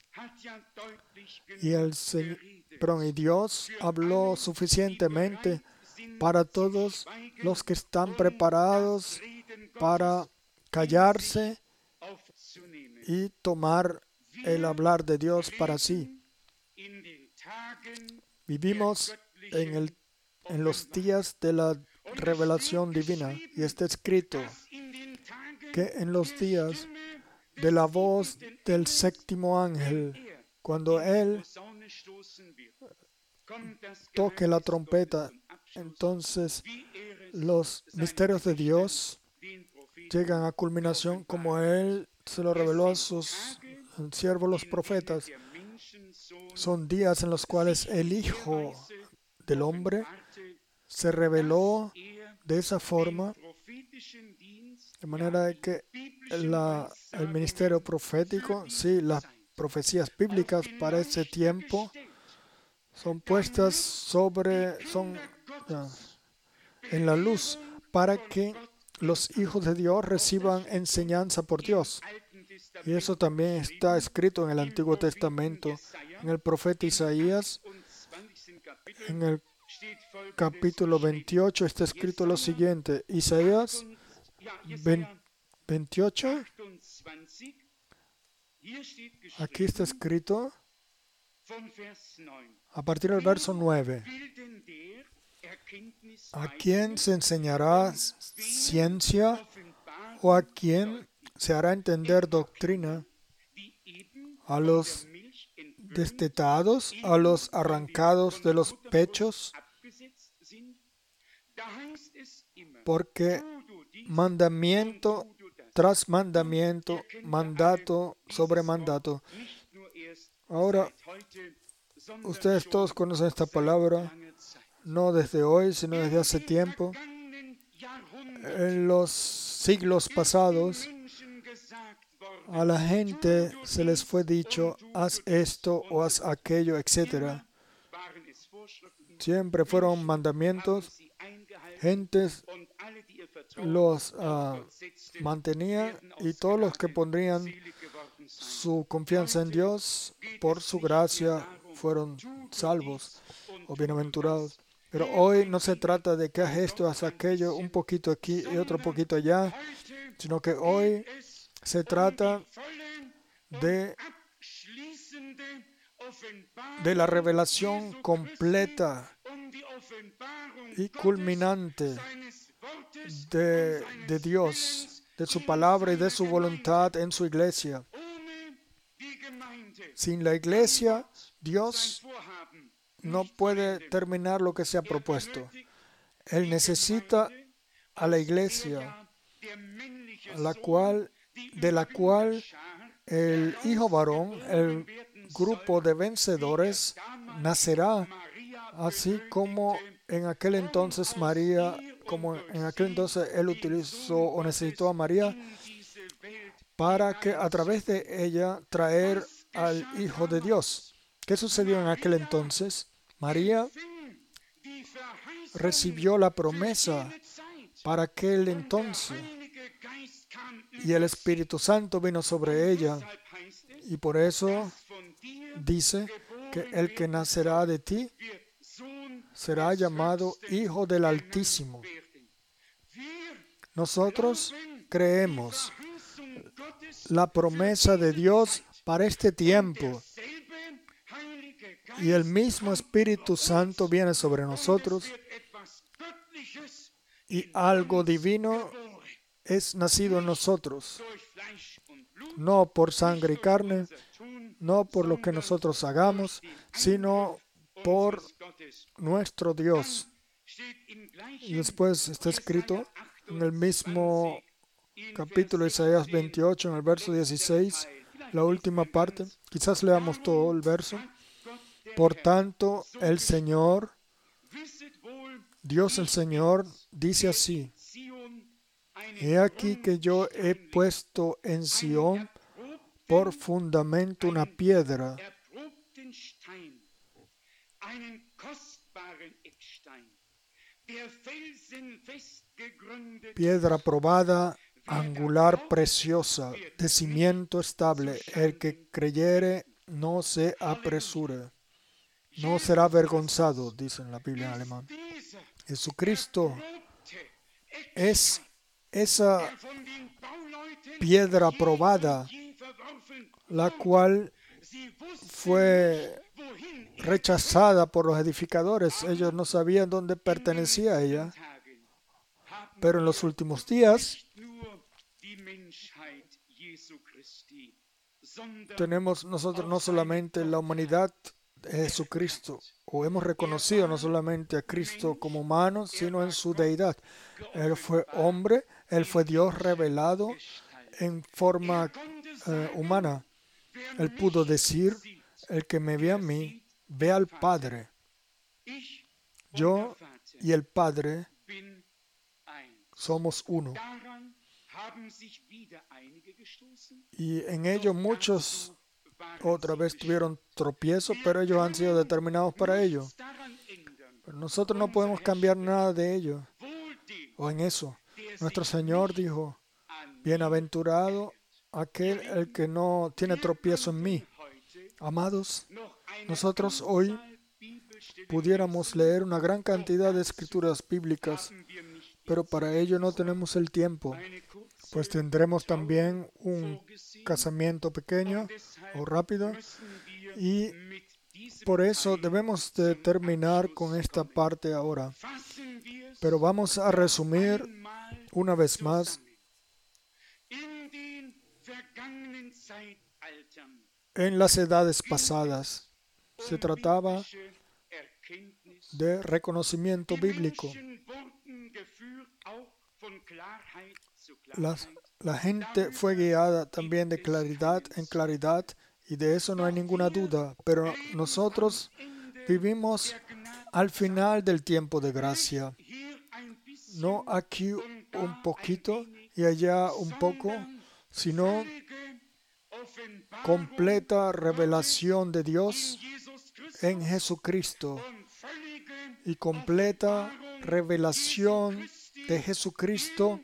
Y y Dios habló suficientemente para todos los que están preparados para callarse y tomar el hablar de Dios para sí. Vivimos en los días de la revelación divina, y está escrito que en los días de la voz del séptimo ángel, cuando Él toque la trompeta, entonces los misterios de Dios llegan a culminación, como Él se lo reveló a sus siervos los profetas. Son días en los cuales el Hijo del Hombre se reveló de esa forma, de manera de que el ministerio profético, sí, las profecías bíblicas para ese tiempo son puestas en la luz para que los hijos de Dios reciban enseñanza por Dios. Y eso también está escrito en el Antiguo Testamento, en el profeta Isaías, en el capítulo 28 está escrito lo siguiente. Isaías 28, aquí está escrito, A partir del verso 9. ¿A quién se enseñará ciencia o a quién se hará entender doctrina? ¿A los destetados, a los arrancados de los pechos? Porque mandamiento tras mandamiento, mandato sobre mandato. Ahora, ustedes todos conocen esta palabra, no desde hoy, sino desde hace tiempo. En los siglos pasados, a la gente se les fue dicho, haz esto o haz aquello, etc. Siempre fueron mandamientos. Gentes los mantenían y todos los que pondrían su confianza en Dios, por su gracia, fueron salvos o bienaventurados. Pero hoy no se trata de que haz esto, haz aquello, un poquito aquí y otro poquito allá, sino que hoy se trata de la revelación completa y culminante de Dios, de su palabra y de su voluntad en su iglesia. Sin la iglesia, Dios no puede terminar lo que se ha propuesto. Él necesita a la iglesia, de la cual el hijo varón, el grupo de vencedores, nacerá, así como en aquel entonces María, como en aquel entonces Él utilizó o necesitó a María para que a través de ella traer al Hijo de Dios. ¿Qué sucedió en aquel entonces? María recibió la promesa para aquel entonces y el Espíritu Santo vino sobre ella. Y por eso dice que el que nacerá de ti será llamado Hijo del Altísimo. Nosotros creemos la promesa de Dios para este tiempo y el mismo Espíritu Santo viene sobre nosotros y algo divino es nacido en nosotros, no por sangre y carne, no por lo que nosotros hagamos, sino por nuestro Dios. Y después está escrito en el mismo capítulo de Isaías 28, en el verso 16, la última parte. Quizás leamos todo el verso. Por tanto, el Señor, Dios el Señor, dice así: He aquí que yo he puesto en Sión por fundamento una piedra, piedra probada, angular, preciosa, de cimiento estable. El que creyere no se apresure, no será avergonzado, dice en la Biblia en alemán. Jesucristo es esa piedra probada, la cual fue rechazada por los edificadores. Ellos no sabían dónde pertenecía a ella. Pero en los últimos días tenemos nosotros no solamente la humanidad de Jesucristo, o hemos reconocido no solamente a Cristo como humano, sino en su deidad. Él fue hombre, Él fue Dios revelado en forma humana. Él pudo decir: el que me ve a mí, ve al Padre. Yo y el Padre somos uno. Y en ello muchos otra vez tuvieron tropiezo, pero ellos han sido determinados para ello. Pero nosotros no podemos cambiar nada de ello o en eso. Nuestro Señor dijo: bienaventurado aquel el que no tiene tropiezo en mí. Amados, nosotros hoy pudiéramos leer una gran cantidad de escrituras bíblicas, pero para ello no tenemos el tiempo, pues tendremos también un casamiento pequeño o rápido, y Por eso debemos de terminar con esta parte ahora. Pero vamos a resumir una vez más. En las edades pasadas se trataba de reconocimiento bíblico. La gente fue guiada también de claridad en claridad, y de eso no hay ninguna duda. Pero nosotros vivimos al final del tiempo de gracia. No aquí un poquito y allá un poco, sino completa revelación de Dios en Jesucristo y completa revelación de Jesucristo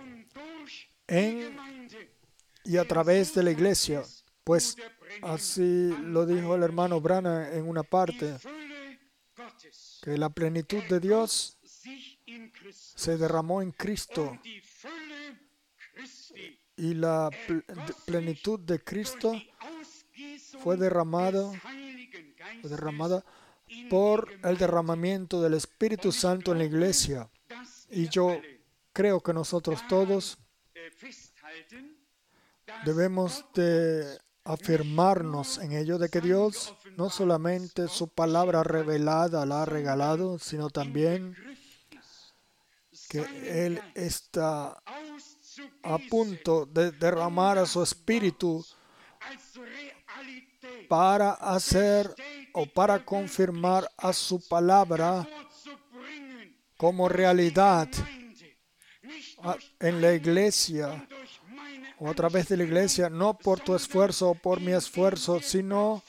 en y a través de la iglesia. Pues así lo dijo el hermano Branham en una parte, que la plenitud de Dios se derramó en Cristo y la plenitud de Cristo fue derramada por el derramamiento del Espíritu Santo en la iglesia. Y yo creo que nosotros todos debemos de afirmarnos en ello, de que Dios no solamente su palabra revelada la ha regalado, sino también que Él está a punto de derramar a su Espíritu para hacer o para confirmar a su palabra como realidad en la iglesia o a través de la iglesia, no por tu esfuerzo o por mi esfuerzo, sino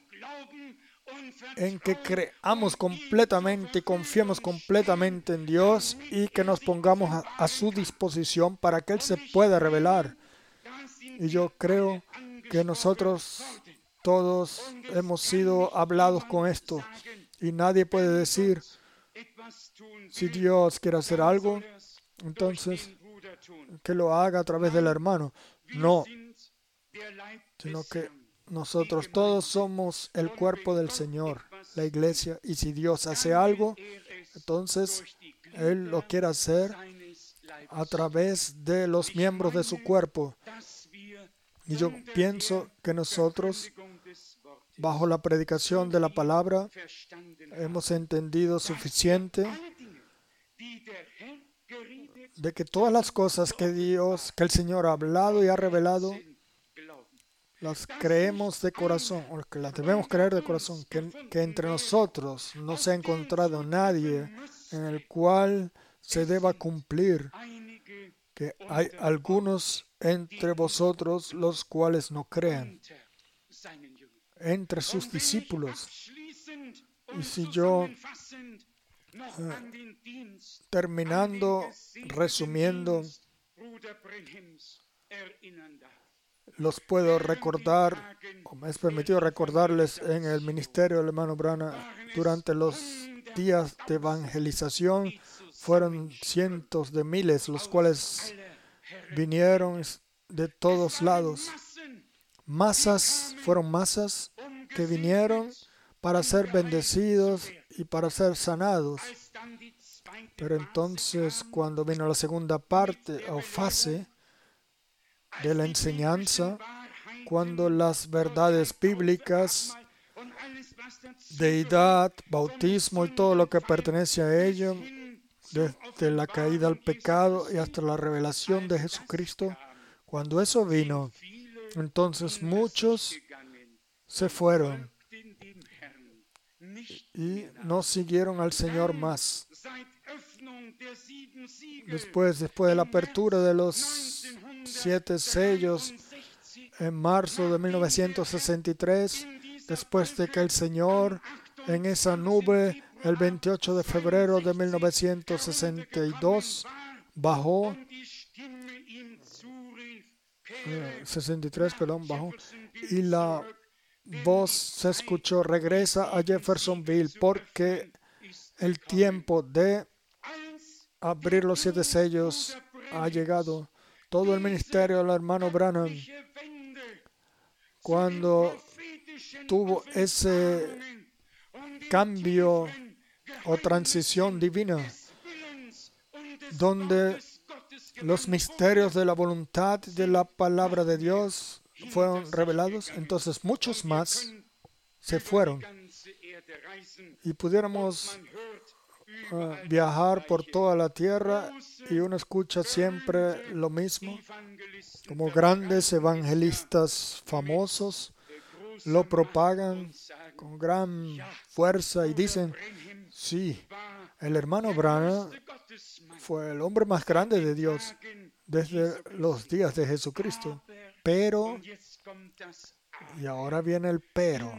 en que creamos completamente y confiemos completamente en Dios y que nos pongamos a su disposición para que Él se pueda revelar. Y yo creo que nosotros todos hemos sido hablados con esto y nadie puede decir, si Dios quiere hacer algo, entonces que lo haga a través del hermano. No, sino que nosotros todos somos el cuerpo del Señor, la iglesia, y si Dios hace algo, entonces Él lo quiere hacer a través de los miembros de su cuerpo. Y yo pienso que nosotros, bajo la predicación de la palabra, hemos entendido suficiente de que todas las cosas que el Señor ha hablado y ha revelado, las creemos de corazón, o que las debemos creer de corazón, que entre nosotros no se ha encontrado nadie en el cual se deba cumplir, que hay algunos entre vosotros los cuales no crean, entre sus discípulos. Y si yo, terminando, resumiendo, los puedo recordar, o me es permitido recordarles en el ministerio del hermano Branham durante los días de evangelización, fueron cientos de miles los cuales vinieron de todos lados. Fueron masas que vinieron para ser bendecidos y para ser sanados. Pero entonces, cuando vino la segunda parte o fase de la enseñanza, cuando las verdades bíblicas, deidad, bautismo y todo lo que pertenece a ello, desde la caída al pecado y hasta la revelación de Jesucristo, cuando eso vino, entonces muchos se fueron y no siguieron al Señor más. Después de la apertura de los 7 sellos en marzo de 1963, después de que el Señor en esa nube el 28 de febrero de 1962 bajó, 63, perdón, bajó, y la voz se escuchó: regresa a Jeffersonville porque el tiempo de abrir los 7 sellos ha llegado. Todo el ministerio del hermano Branham, cuando tuvo ese cambio o transición divina, donde los misterios de la voluntad y de la palabra de Dios fueron revelados. Entonces muchos más se fueron y pudiéramos viajar por toda la tierra y uno escucha siempre lo mismo, como grandes evangelistas famosos lo propagan con gran fuerza y dicen, sí, el hermano Branham fue el hombre más grande de Dios desde los días de Jesucristo, pero, y ahora viene el pero,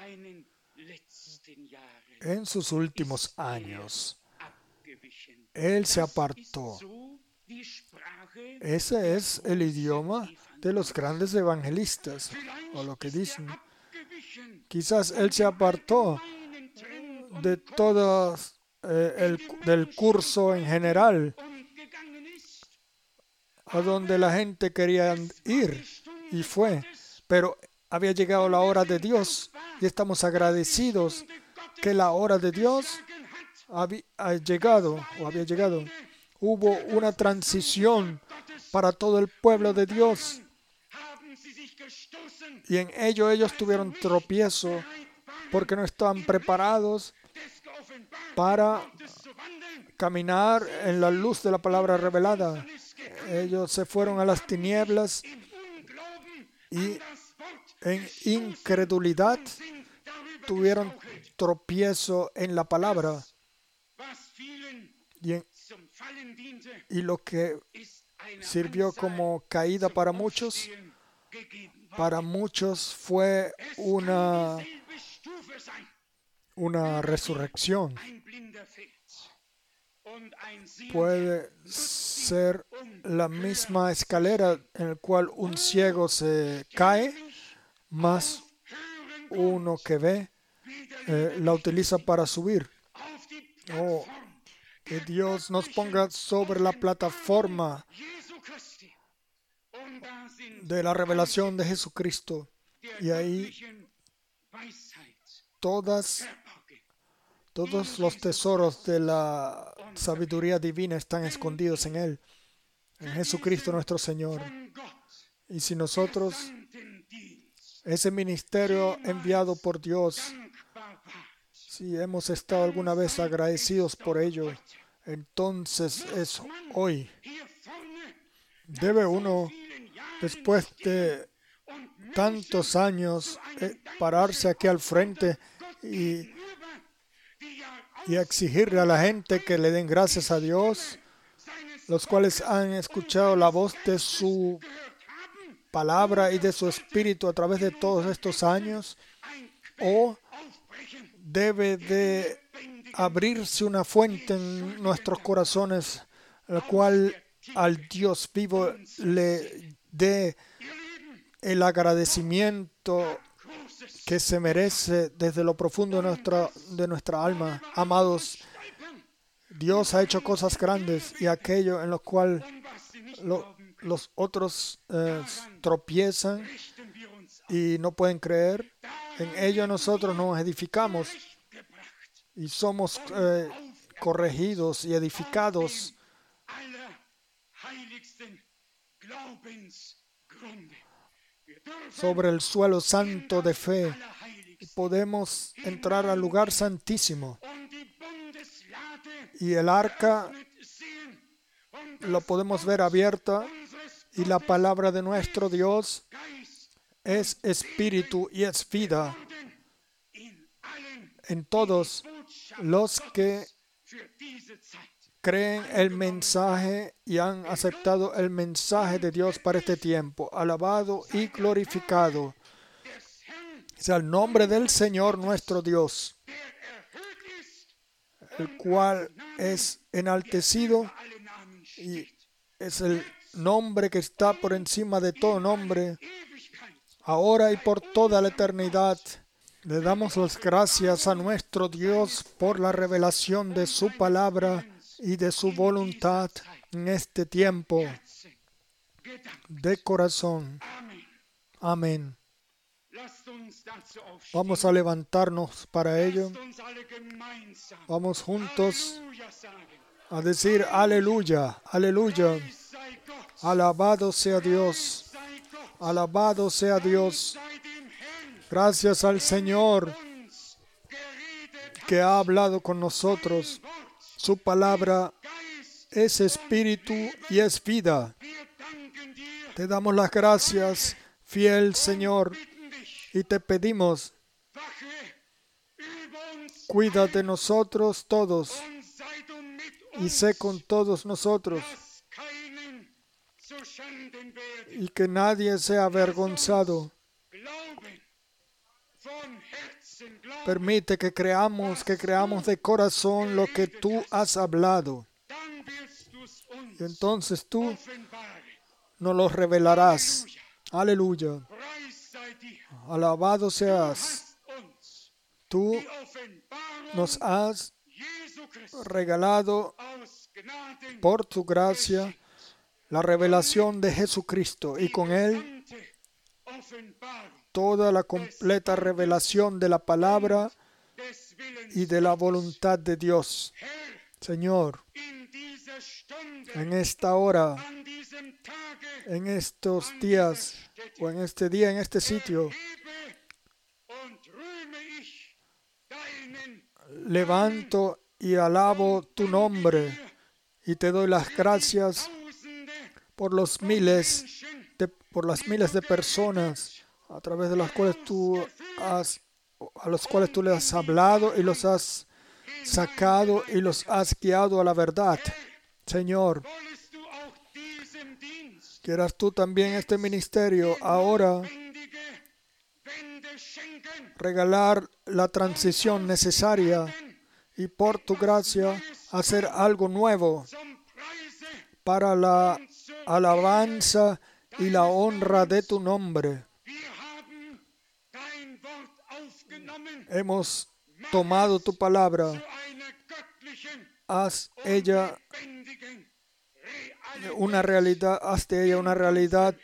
en sus últimos años, él se apartó. Ese es el idioma de los grandes evangelistas, o lo que dicen. Quizás él se apartó de todos, del curso en general, a donde la gente quería ir, y fue. Pero había llegado la hora de Dios, y estamos agradecidos que la hora de Dios había llegado. Hubo una transición para todo el pueblo de Dios, y en ello ellos tuvieron tropiezo porque no estaban preparados para caminar en la luz de la palabra revelada. Ellos se fueron a las tinieblas y en incredulidad tuvieron tropiezo en la palabra. Y lo que sirvió como caída para muchos fue una resurrección. Puede ser la misma escalera en la cual un ciego se cae, más uno que ve la utiliza para subir. Oh, que Dios nos ponga sobre la plataforma de la revelación de Jesucristo, y ahí todos los tesoros de la sabiduría divina están escondidos en Él, en Jesucristo nuestro Señor. Y si nosotros, ese ministerio enviado por Dios, si hemos estado alguna vez agradecidos por ello, entonces es hoy. Debe uno, después de tantos años, pararse aquí al frente y exigirle a la gente que le den gracias a Dios, los cuales han escuchado la voz de su palabra y de su espíritu a través de todos estos años, o debe de abrirse una fuente en nuestros corazones, la cual al Dios vivo le dé el agradecimiento que se merece desde lo profundo de nuestra alma. Amados, Dios ha hecho cosas grandes, y aquello en lo cual los otros tropiezan y no pueden creer, en ello nosotros nos edificamos y somos corregidos y edificados sobre el suelo santo de fe. Podemos entrar al lugar santísimo, y el arca lo podemos ver abierta, y la palabra de nuestro Dios es espíritu y es vida en todos los que creen el mensaje y han aceptado el mensaje de Dios para este tiempo. Alabado y glorificado sea el nombre del Señor nuestro Dios, el cual es enaltecido y es el nombre que está por encima de todo nombre, ahora y por toda la eternidad. Le damos las gracias a nuestro Dios por la revelación de su palabra y de su voluntad en este tiempo. De corazón. Amén. Vamos a levantarnos para ello. Vamos juntos a decir aleluya, aleluya. Alabado sea Dios, alabado sea Dios. Gracias al Señor que ha hablado con nosotros. Su palabra es espíritu y es vida. Te damos las gracias, fiel Señor, y te pedimos, cuida de nosotros todos y sé con todos nosotros y que nadie sea avergonzado. Permite que creamos de corazón lo que tú has hablado. Y entonces tú nos lo revelarás. Aleluya. Alabado seas. Tú nos has regalado por tu gracia la revelación de Jesucristo y con Él toda la completa revelación de la palabra y de la voluntad de Dios. Señor, en esta hora, en estos días, o en este día, en este sitio, levanto y alabo tu nombre y te doy las gracias por las miles de personas a través de las cuales a los cuales tú le has hablado y los has sacado y los has guiado a la verdad. Señor, quieras tú también este ministerio ahora regalar la transición necesaria y por tu gracia hacer algo nuevo para la alabanza y la honra de tu nombre. Hemos tomado tu palabra, haz de ella una realidad,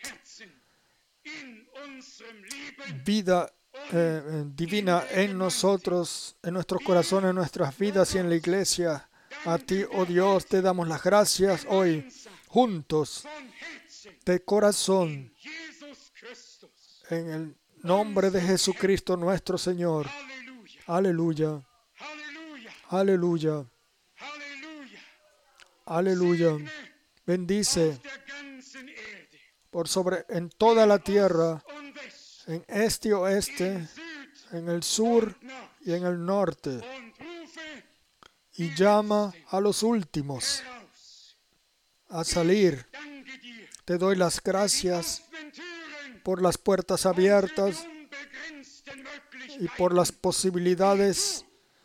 vida divina en nosotros, en nuestros corazones, en nuestras vidas y en la iglesia. A ti, oh Dios, te damos las gracias hoy, juntos, de corazón, en el nombre de Jesucristo nuestro Señor. Aleluya. Aleluya. Aleluya. Bendice en toda la tierra, en este y oeste, en el sur y en el norte, y llama a los últimos a salir. Te doy las gracias por las puertas abiertas y por las posibilidades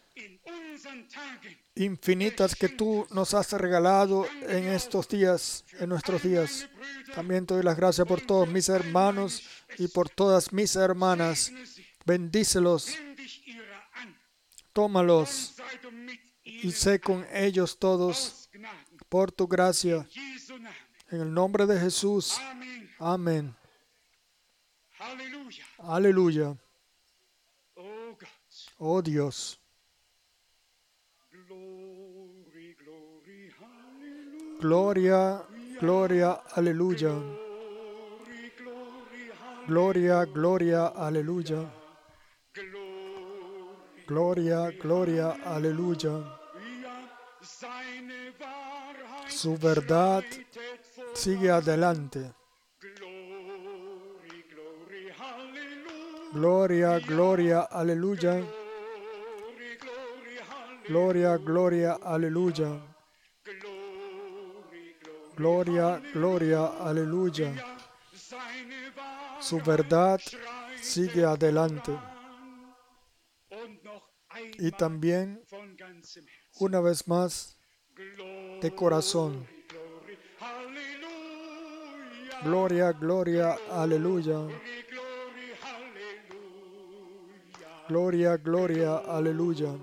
infinitas que tú nos has regalado en estos días, en nuestros días. También te doy las gracias por todos mis hermanos y por todas mis hermanas. Bendícelos, tómalos y sé con ellos todos por tu gracia. En el nombre de Jesús. Amén. Aleluya. Oh Dios. Gloria, gloria, aleluya. Gloria, gloria, aleluya. Gloria, gloria, aleluya. Su verdad sigue adelante. Gloria, gloria, aleluya. Gloria, gloria, aleluya. Gloria, gloria, aleluya. Su verdad sigue adelante. Y también, una vez más, de corazón. Gloria, gloria, aleluya. Gloria, gloria, aleluya.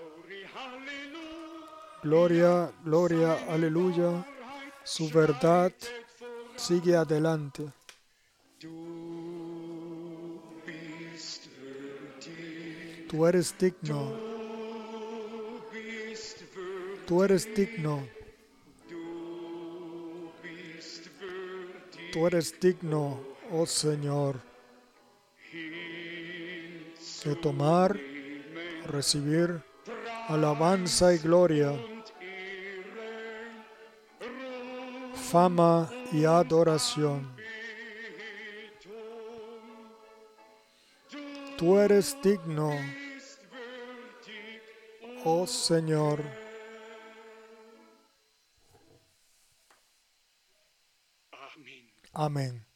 Gloria, gloria, aleluya. Su verdad sigue adelante. Tú eres digno. Tú eres digno. Tú eres digno, oh Señor, de tomar, recibir alabanza y gloria, fama y adoración. Tú eres digno, oh Señor. Amén.